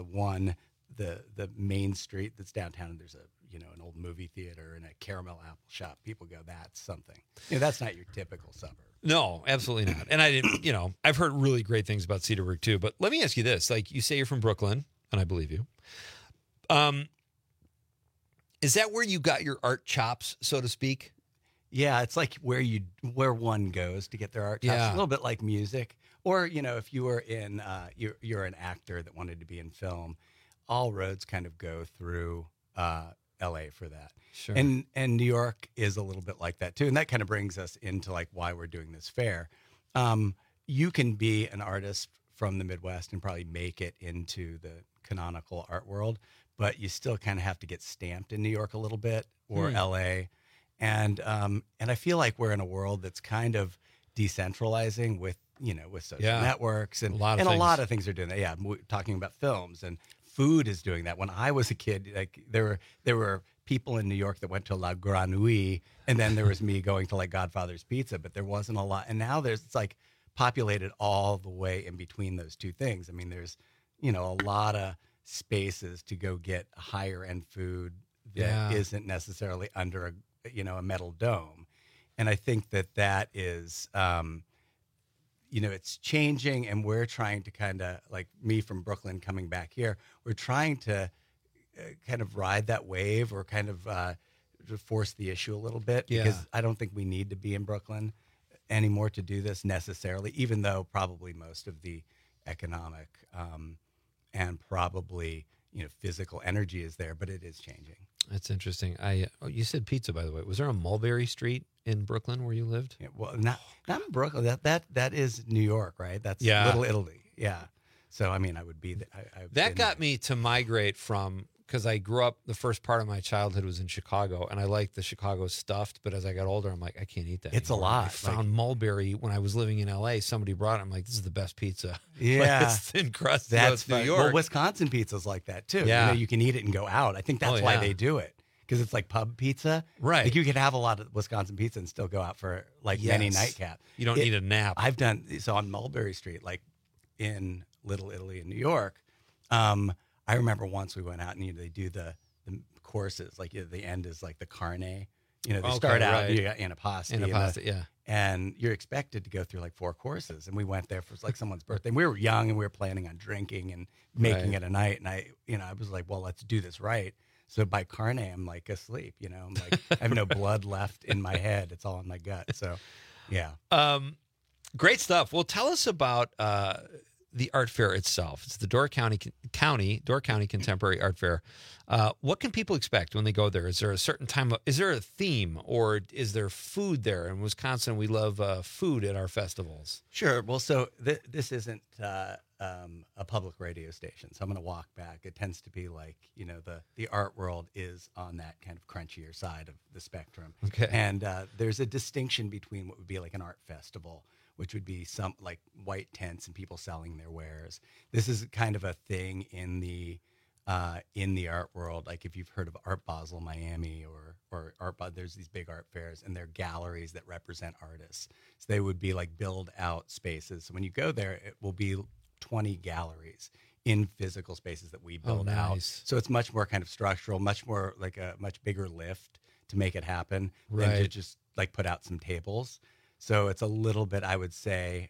main street that's downtown, and there's an old movie theater and a caramel apple shop. People go, that's something. That's not your typical suburb. No, absolutely not. And I didn't, I've heard really great things about Cedarburg too. But let me ask you this: like, you say you're from Brooklyn, and I believe you. Is that where you got your art chops, so to speak? Yeah, it's like where one goes to get their art chops. Yeah. A little bit like music, or if you were in you're an actor that wanted to be in film, all roads kind of go through L.A. for that. Sure. And New York is a little bit like that too, and that kind of brings us into like why we're doing this fair. You can be an artist from the Midwest and probably make it into the canonical art world, but you still kind of have to get stamped in New York a little bit, or L.A. And I feel like we're in a world that's kind of decentralizing with social networks and a lot of things are doing that. Yeah, talking about films and food is doing that. When I was a kid, like there were people in New York that went to La Grenouille, and then there was me going to like Godfather's Pizza, but there wasn't a lot. And now it's like populated all the way in between those two things. I mean, there's a lot of spaces to go get higher end food that isn't necessarily under a metal dome. And I think that is it's changing, and we're trying to kind of, like me from Brooklyn coming back here, we're trying to kind of ride that wave, or kind of to force the issue a little bit, because I don't think we need to be in Brooklyn anymore to do this necessarily, even though probably most of the economic and probably physical energy is there, but it is changing. That's interesting. You said pizza, by the way. Was there a Mulberry Street in Brooklyn where you lived? Yeah, well, not in Brooklyn. That is New York, right? That's Little Italy. Yeah. So I mean, I would be. That got me to migrate from, because I grew up, the first part of my childhood was in Chicago, and I liked the Chicago stuffed. But as I got older, I'm like, I can't eat that. It's anymore. a lot. I found Mulberry when I was living in L.A. Somebody brought it. I'm like, this is the best pizza. Yeah, it's thin crust. That's New York. Well, Wisconsin pizza's like that too. Yeah, you can eat it and go out. I think that's why they do it, because it's like pub pizza. Right. Like you could have a lot of Wisconsin pizza and still go out for like many nightcap. You don't need a nap. I've done so on Mulberry Street, like in Little Italy in New York. I remember once we went out and they do the courses, like the end is like the carne. They start out, you got antipasti, and you're expected to go through like 4 courses. And we went there for like someone's birthday. And we were young and we were planning on drinking and making it a night. And I was like, well, let's do this right. So by carne, I'm like asleep. I'm like, I have no blood left in my head. It's all in my gut. So, yeah. Great stuff. Well, tell us about the art fair itself. It's the Door County Contemporary Art Fair. What can people expect when they go there? Is there a certain time? Is there a theme, or is there food there? In Wisconsin, we love food at our festivals. Sure. Well, so this isn't a public radio station, so I'm going to walk back. It tends to be like, the art world is on that kind of crunchier side of the spectrum. Okay. And there's a distinction between what would be like an art festival, which would be some like white tents and people selling their wares. This is kind of a thing in the art world. Like if you've heard of Art Basel Miami or there's these big art fairs, and they're galleries that represent artists. So they would be like build out spaces. So when you go there, it will be 20 galleries in physical spaces that we build out. So it's much more kind of structural, much more like a much bigger lift to make it happen than to just like put out some tables. So it's a little bit, I would say,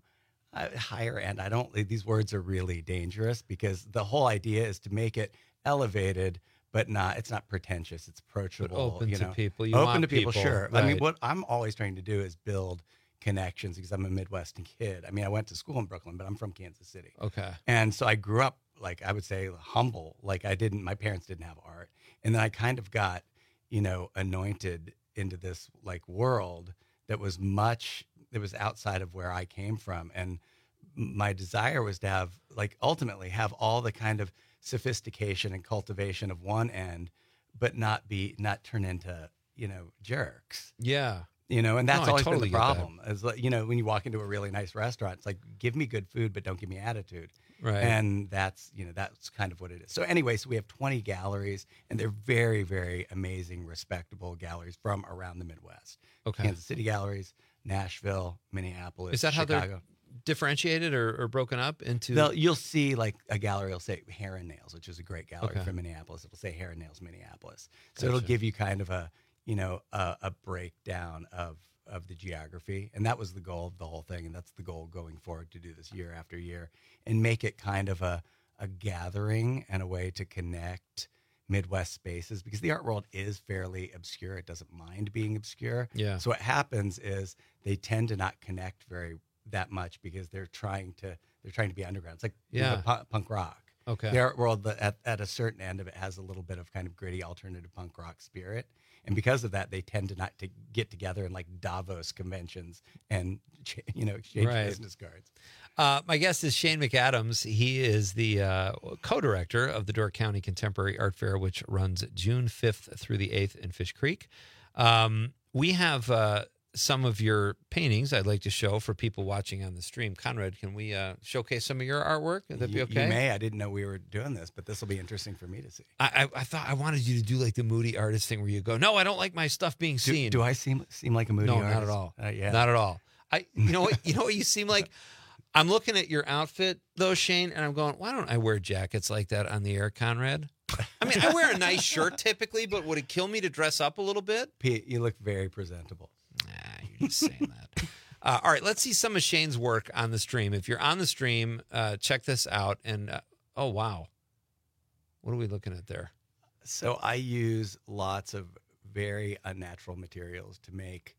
higher end. These words are really dangerous, because the whole idea is to make it elevated, but it's not pretentious. It's approachable. But open to people. Open to people, sure. Right. I mean, what I'm always trying to do is build connections, because I'm a Midwestern kid. I mean, I went to school in Brooklyn, but I'm from Kansas City. Okay. And so I grew up, like, I would say humble. Like my parents didn't have art. And then I kind of got, anointed into this like world that was outside of where I came from. And my desire was to ultimately have all the kind of sophistication and cultivation of one end, but not turn into, jerks. Yeah. And that's always totally been the problem. Is like, when you walk into a really nice restaurant, it's like, give me good food, but don't give me attitude. Right. And that's kind of what it is. So anyway, we have 20 galleries, and they're very, very amazing, respectable galleries from around the Midwest. Okay. Kansas City galleries, Nashville, Minneapolis, Is that Chicago. how they're differentiated or broken up into? You'll see like a gallery will say Hair and Nails, which is a great gallery Okay. from Minneapolis. It will say Hair and Nails Minneapolis. So Gotcha. it'll give you kind of a breakdown of the geography. And that was the goal of the whole thing. And that's the goal going forward, to do this year after year and make it kind of a gathering and a way to connect Midwest spaces, because the art world is fairly obscure. It doesn't mind being obscure. Yeah. So what happens is they tend to not connect that much because they're trying to be underground. It's like punk rock. Okay. The art world at a certain end of it has a little bit of kind of gritty alternative punk rock spirit. And because of that, they tend to not to get together in like Davos conventions and exchange business cards. My guest is Shane McAdams. He is the co-director of the Door County Contemporary Art Fair, which runs June 5th through the 8th in Fish Creek. We have some of your paintings I'd like to show for people watching on the stream. Conrad, can we showcase some of your artwork? Would that be okay? You may. I didn't know we were doing this, but this will be interesting for me to see. I thought I wanted you to do like the moody artist thing where you go, no, I don't like my stuff being seen. Do I seem like a moody artist? No, not at all. Yeah. Not at all. You know what you seem like? I'm looking at your outfit though, Shane, and I'm going, why don't I wear jackets like that on the air, Conrad? I mean, I wear a nice shirt typically, but would it kill me to dress up a little bit? Pete, you look very presentable. You're just saying that. All right, let's see some of Shane's work on the stream. If you're on the stream, check this out. And oh, wow. What are we looking at there? So I use lots of very unnatural materials to make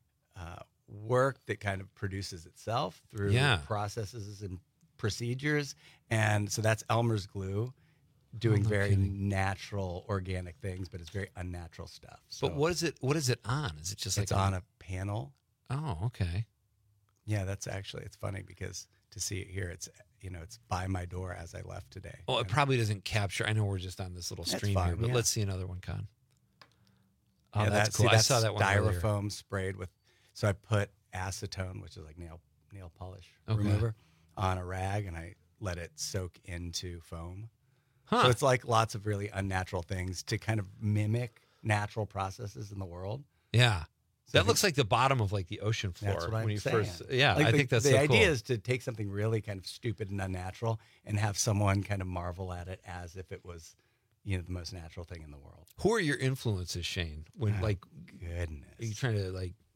work that kind of produces itself through processes and procedures. And so that's Elmer's glue, doing very natural, organic things, but it's very unnatural stuff. So but what is it on? Is it just like it's on a panel? Oh, okay. Yeah, that's actually, it's funny because to see it here, it's by my door as I left today. Oh, it probably doesn't capture. I know we're just on this little stream here, but let's see another one, Con. Oh, yeah, that's cool. I saw that one earlier. Styrofoam sprayed with, so I put acetone, which is like nail polish remover, on a rag, and I let it soak into foam. So it's like lots of really unnatural things to kind of mimic natural processes in the world. Yeah. So that looks like the bottom of like the ocean floor. That's what I'm saying. I think that's the so idea cool. is to take something really kind of stupid and unnatural and have someone kind of marvel at it as if it was, the most natural thing in the world. Who are your influences, Shane? When goodness, are you trying to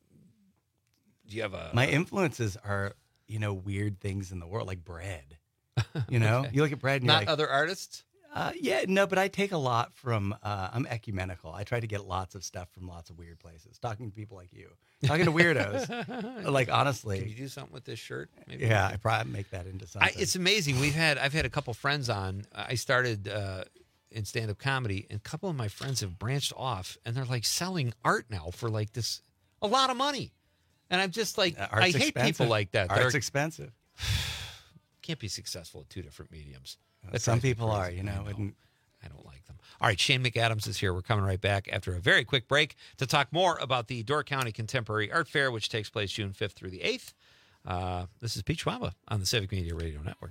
do you have my influences are, weird things in the world, like bread. You look at bread and not you're like, other artists? But I take a lot from, I'm ecumenical. I try to get lots of stuff from lots of weird places, talking to people like you, talking to weirdos. Like, honestly. Can you do something with this shirt? Maybe? Yeah, I probably make that into something. It's amazing. I've had a couple friends on. I started in stand-up comedy, and a couple of my friends have branched off, and they're like selling art now for like this, a lot of money. And I'm just like, I hate people like that. Art's expensive. Can't be successful at two different mediums. Some people are, I don't like them. All right, Shane McAdams is here. We're coming right back after a very quick break to talk more about the Door County Contemporary Art Fair, which takes place June 5th through the 8th. This is Pete Schwaba on the Civic Media Radio Network.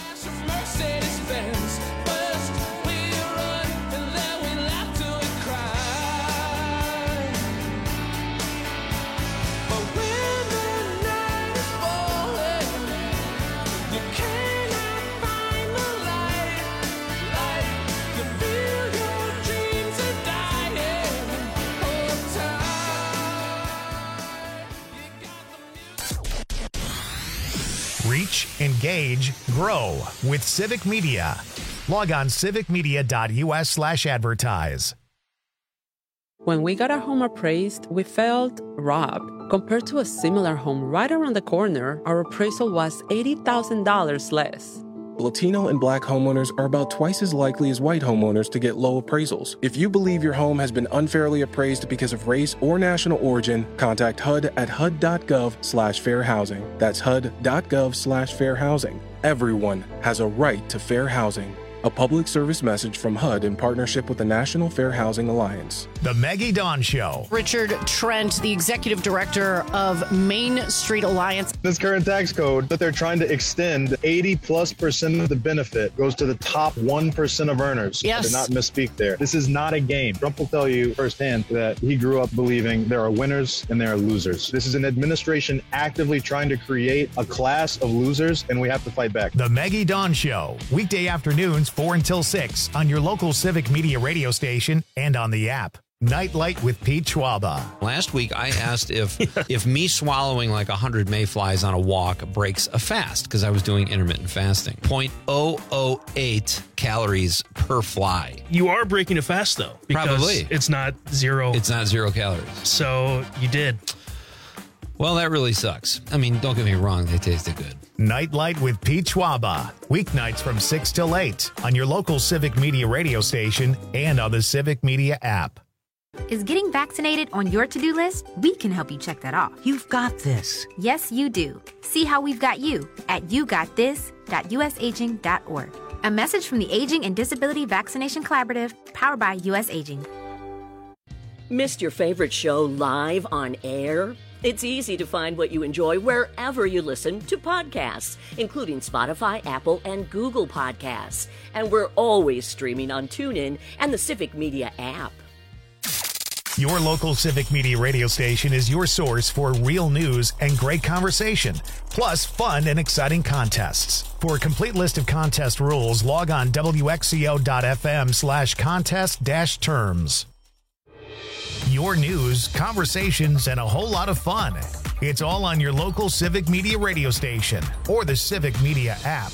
Reach, engage, grow with Civic Media. Log on civicmedia.us/advertise. When we got our home appraised, we felt robbed. Compared to a similar home right around the corner, our appraisal was $80,000 less. Latino and Black homeowners are about twice as likely as white homeowners to get low appraisals. If you believe your home has been unfairly appraised because of race or national origin, contact HUD at hud.gov/fair housing. That's hud.gov/fair housing. Everyone has a right to fair housing. A public service message from HUD in partnership with the National Fair Housing Alliance. The Maggie Dawn Show. Richard Trent, the executive director of Main Street Alliance. This current tax code that they're trying to extend, 80+% of the benefit goes to the top 1% of earners. Yes. I did not misspeak there. This is not a game. Trump will tell you firsthand that he grew up believing there are winners and there are losers. This is an administration actively trying to create a class of losers, and we have to fight back. The Maggie Dawn Show. Weekday afternoons, 4 until 6 on your local Civic Media radio station and on the app. Nightlight with Pete Schwaba. Last week, I asked if me swallowing like 100 mayflies on a walk breaks a fast, because I was doing intermittent fasting. 0.008 calories per fly. You are breaking a fast, though. Because Probably. it's not zero. It's not 0 calories. So you did. Well, that really sucks. I mean, don't get me wrong, they tasted good. Nightlight with Pete Schwaba. Weeknights from 6 till 8 on your local Civic Media radio station and on the Civic Media app. Is getting vaccinated on your to-do list? We can help you check that off. You've got this. Yes, you do. See how we've got you at yougotthis.usaging.org. A message from the Aging and Disability Vaccination Collaborative, powered by U.S. Aging. Missed your favorite show live on air? It's easy to find what you enjoy wherever you listen to podcasts, including Spotify, Apple, and Google Podcasts. And we're always streaming on TuneIn and the Civic Media app. Your local Civic Media radio station is your source for real news and great conversation, plus fun and exciting contests. For a complete list of contest rules, log on wxco.fm/contest-terms. Your news, conversations, and a whole lot of fun. It's all on your local Civic Media radio station or the Civic Media app.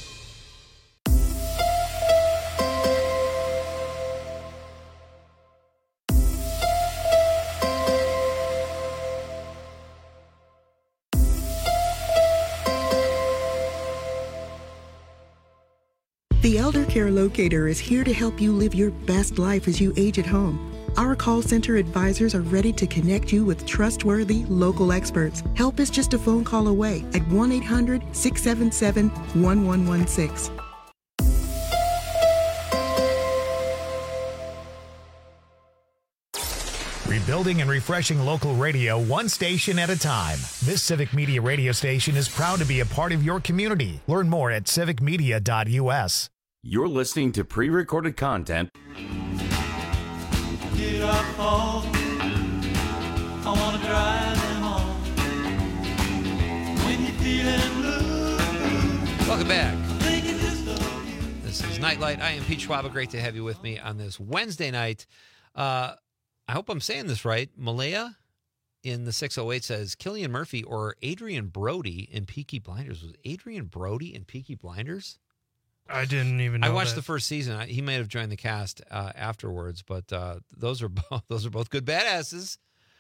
The Elder Care Locator is here to help you live your best life as you age at home. Our call center advisors are ready to connect you with trustworthy local experts. Help is just a phone call away at 1-800-677-1116. Rebuilding and refreshing local radio one station at a time. This Civic Media radio station is proud to be a part of your community. Learn more at civicmedia.us. You're listening to pre-recorded content. Get up home. I want to drive them home. When you're feeling blue. Welcome back. This is Nightlight. I am Pete Schwaba. Great to have you with me on this Wednesday night. I hope I'm saying this right. Malaya in the 608 says Cillian Murphy or Adrian Brody in Peaky Blinders. Was Adrian Brody in Peaky Blinders? I didn't even know I watched that. the first season. He may have joined the cast afterwards, but those are both good badasses.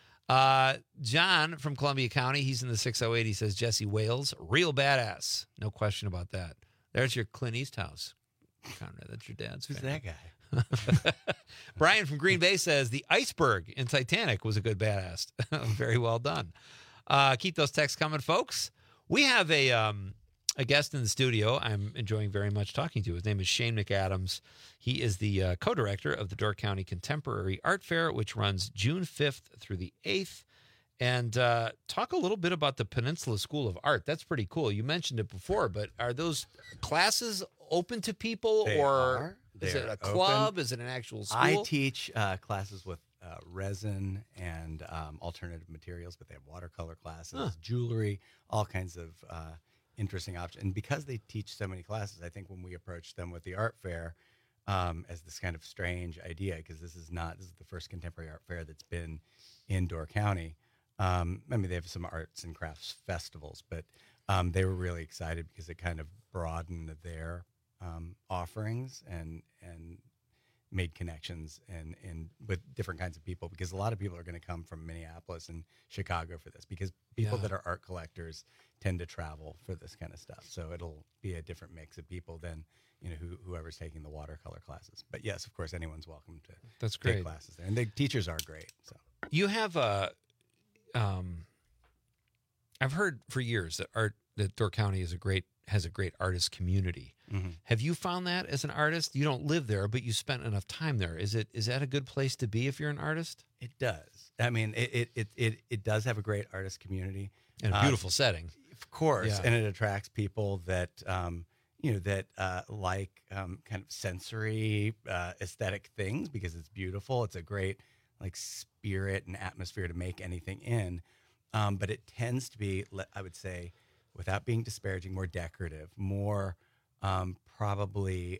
John from Columbia County, he's in the 608. He says Jesse Wales, real badass. No question about that. There's your Clint Easthouse. Conrad, that's your dad's Who's family. that guy? Brian from Green Bay says the iceberg in Titanic was a good badass. Very well done. Keep those texts coming, folks. We have a guest in the studio I'm enjoying very much talking to. His name is Shane McAdams. He is the co-director of the Door County Contemporary Art Fair, which runs June 5th through the 8th. And talk a little bit about the Peninsula School of Art. That's pretty cool. You mentioned it before, but are those classes open to people? Is it a club? Open. Is it an actual school? I teach classes with resin and alternative materials, but they have watercolor classes, jewelry, all kinds of interesting options. And because they teach so many classes, I think when we approached them with the art fair as this kind of strange idea, because this is the first contemporary art fair that's been in Door County. I mean, they have some arts and crafts festivals, but they were really excited because it kind of broadened their offerings and made connections and with different kinds of people, because a lot of people are going to come from Minneapolis and Chicago for this, because people that are art collectors tend to travel for this kind of stuff. So it'll be a different mix of people than whoever's taking the watercolor classes. But yes, of course, anyone's welcome to take classes there, and the teachers are great. So you have I've heard for years that Door County has a great artist community. Have you found that as an artist? You don't live there, but you spent enough time there. Is that a good place to be if you're an artist? It does. I mean, it does have a great artist community and a beautiful setting, of course, Yeah. and it attracts people that like kind of sensory aesthetic things because it's beautiful. It's a great like spirit and atmosphere to make anything in, but it tends to be, I would say, without being disparaging, more decorative, more probably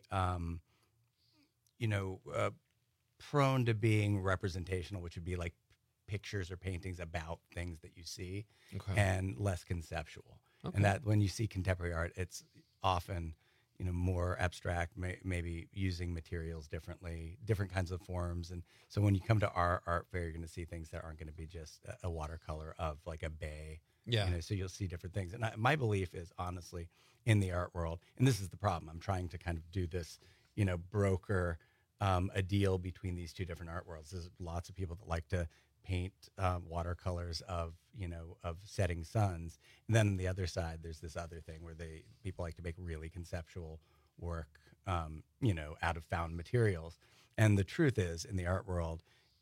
prone to being representational, which would be like pictures or paintings about things that you see, and less conceptual. Okay. And that when you see contemporary art, it's often more abstract, maybe using materials differently, different kinds of forms. And so when you come to our art fair, you're going to see things that aren't going to be just a watercolor of like a bay. Yeah. So you'll see different things. And my belief is, honestly, in the art world, and this is the problem, I'm trying to kind of do this, broker a deal between these two different art worlds. There's lots of people that like to paint watercolors of setting suns, and then on the other side there's this other thing where people like to make really conceptual work out of found materials. And the truth is, in the art world,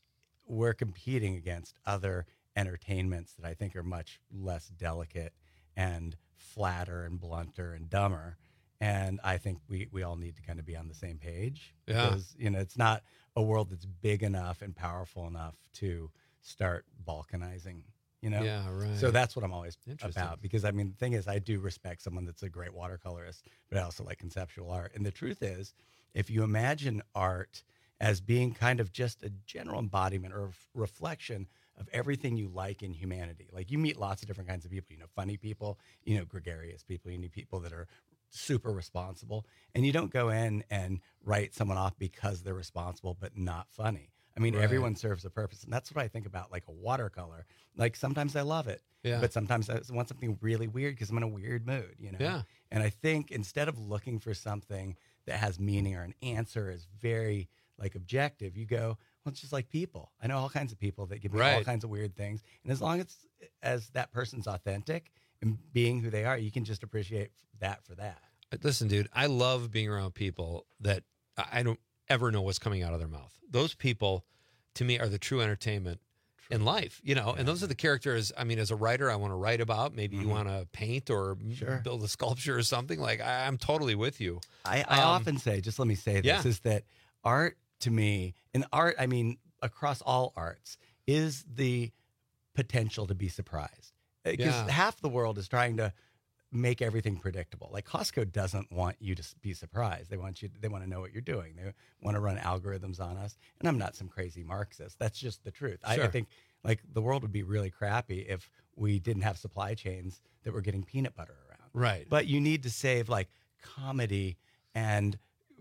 we're competing against other entertainments that I think are much less delicate and flatter and blunter and dumber. And I think we all need to kind of be on the same page, because it's not a world that's big enough and powerful enough to start balkanizing, Yeah, right. So that's what I'm always about, because I mean, the thing is, I do respect someone that's a great watercolorist, but I also like conceptual art. And the truth is, if you imagine art as being kind of just a general embodiment or reflection of everything you like in humanity, like you meet lots of different kinds of people, funny people, gregarious people, you need people that are super responsible, and you don't go in and write someone off because they're responsible but not funny. I mean, everyone serves a purpose, and that's what I think about like a watercolor. Like sometimes I love it, but sometimes I want something really weird because I'm in a weird mood, Yeah. And I think instead of looking for something that has meaning or an answer is very like objective, you go, well, it's just like people. I know all kinds of people that give me all kinds of weird things, and as long as that person's authentic and being who they are, you can just appreciate that for that. Listen, dude, I love being around people that I don't ever know what's coming out of their mouth. Those people, to me, are the true entertainment in life, and those are the characters. I mean, as a writer, I want to write about. Maybe you want to paint or build a sculpture or something. Like, I'm totally with you. I often say, just let me say this, is that art to me, and art, I mean, across all arts, is the potential to be surprised. Because half the world is trying to make everything predictable. Like Costco doesn't want you to be surprised. They want to know what you're doing. They want to run algorithms on us. And I'm not some crazy Marxist. That's just the truth. I think like the world would be really crappy if we didn't have supply chains that were getting peanut butter around. Right. But you need to save like comedy and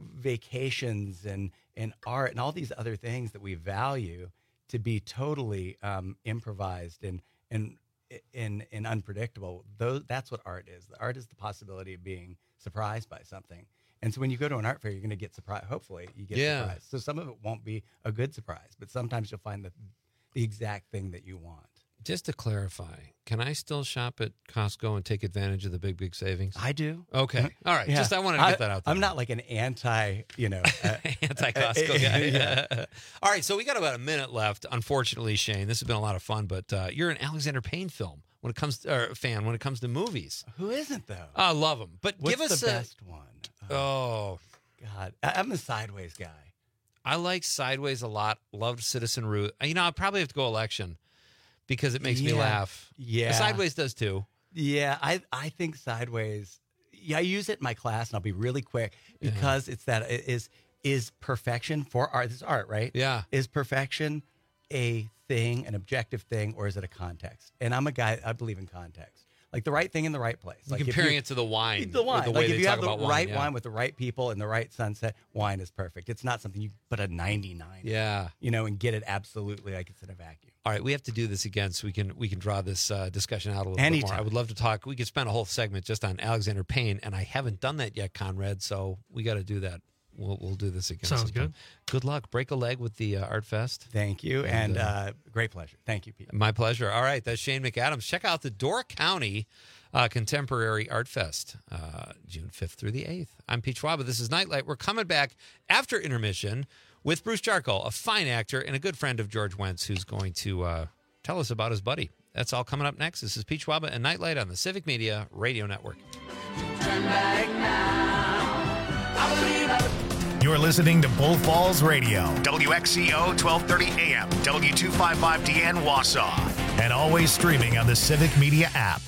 vacations and art and all these other things that we value to be totally improvised and unpredictable. That's what art is. The art is the possibility of being surprised by something. And so when you go to an art fair, you're going to get surprised. Hopefully you get surprised. So some of it won't be a good surprise, but sometimes you'll find the exact thing that you want. Just to clarify, can I still shop at Costco and take advantage of the big savings? I do. Okay. All right. Just I wanted to get that out there. I'm not like an anti-Costco guy. All right. So we got about a minute left. Unfortunately, Shane, this has been a lot of fun, but you're an Alexander Payne fan when it comes to movies. Who isn't, though? I love them. But what's give us the best one? Oh, God. I'm a Sideways guy. I like Sideways a lot. Loved Citizen Ruth. I probably have to go Election, because it makes me laugh. Yeah. Sideways does too. Yeah, I think Sideways, I use it in my class, and I'll be really quick, because it's that is perfection for art. This is art, right? Yeah. Is perfection a thing, an objective thing, or is it a context? And I'm a guy, I believe in context. Like the right thing in the right place. You're like comparing it to the wine. The wine. The like way if you have the right wine, wine with the right people and the right sunset, wine is perfect. It's not something you put a 99 in, and get it absolutely like it's in a vacuum. All right, we have to do this again so we can draw this discussion out a little bit more. I would love to talk. We could spend a whole segment just on Alexander Payne, and I haven't done that yet, Conrad, so we got to do that. we'll do this again. Sounds sometime. good. Good luck. Break a leg with the Art Fest. Thank you, and great pleasure. Thank you, Pete. My pleasure. All right, that's Shane McAdams. Check out the Door County Contemporary Art Fest, June 5th through the 8th. I'm Pete Schwaba. This is Nightlight. We're coming back after intermission with Bruce Jarkle, a fine actor and a good friend of George Wentz, who's going to tell us about his buddy. That's all coming up next. This is Pete Schwaba and Nightlight on the Civic Media Radio Network. You're listening to Bull Falls Radio, WXCO 1230 AM, W255DN Wausau, and always streaming on the Civic Media app.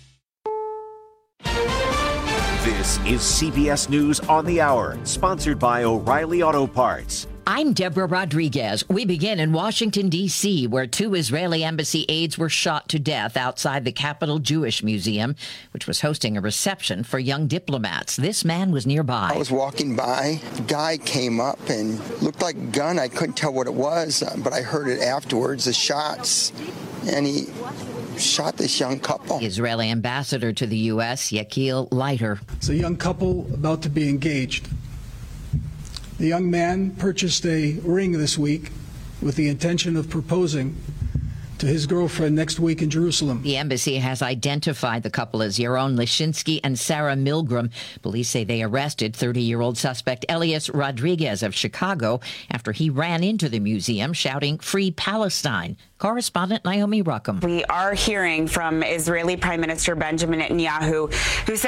This is CBS News on the Hour, sponsored by O'Reilly Auto Parts. I'm Deborah Rodriguez. We begin in Washington, D.C., where 2 Israeli embassy aides were shot to death outside the Capitol Jewish Museum, which was hosting a reception for young diplomats. This man was nearby. I was walking by. A guy came up and looked like a gun. I couldn't tell what it was, but I heard it afterwards, the shots, and he shot this young couple. Israeli ambassador to the U.S., Yakil Leiter. It's a young couple about to be engaged. The young man purchased a ring this week with the intention of proposing to his girlfriend next week in Jerusalem. The embassy has identified the couple as Yaron Lishinsky and Sarah Milgram. Police say they arrested 30-year-old suspect Elias Rodriguez of Chicago after he ran into the museum shouting, "Free Palestine." Correspondent Naomi Ruckham. We are hearing from Israeli Prime Minister Benjamin Netanyahu, who said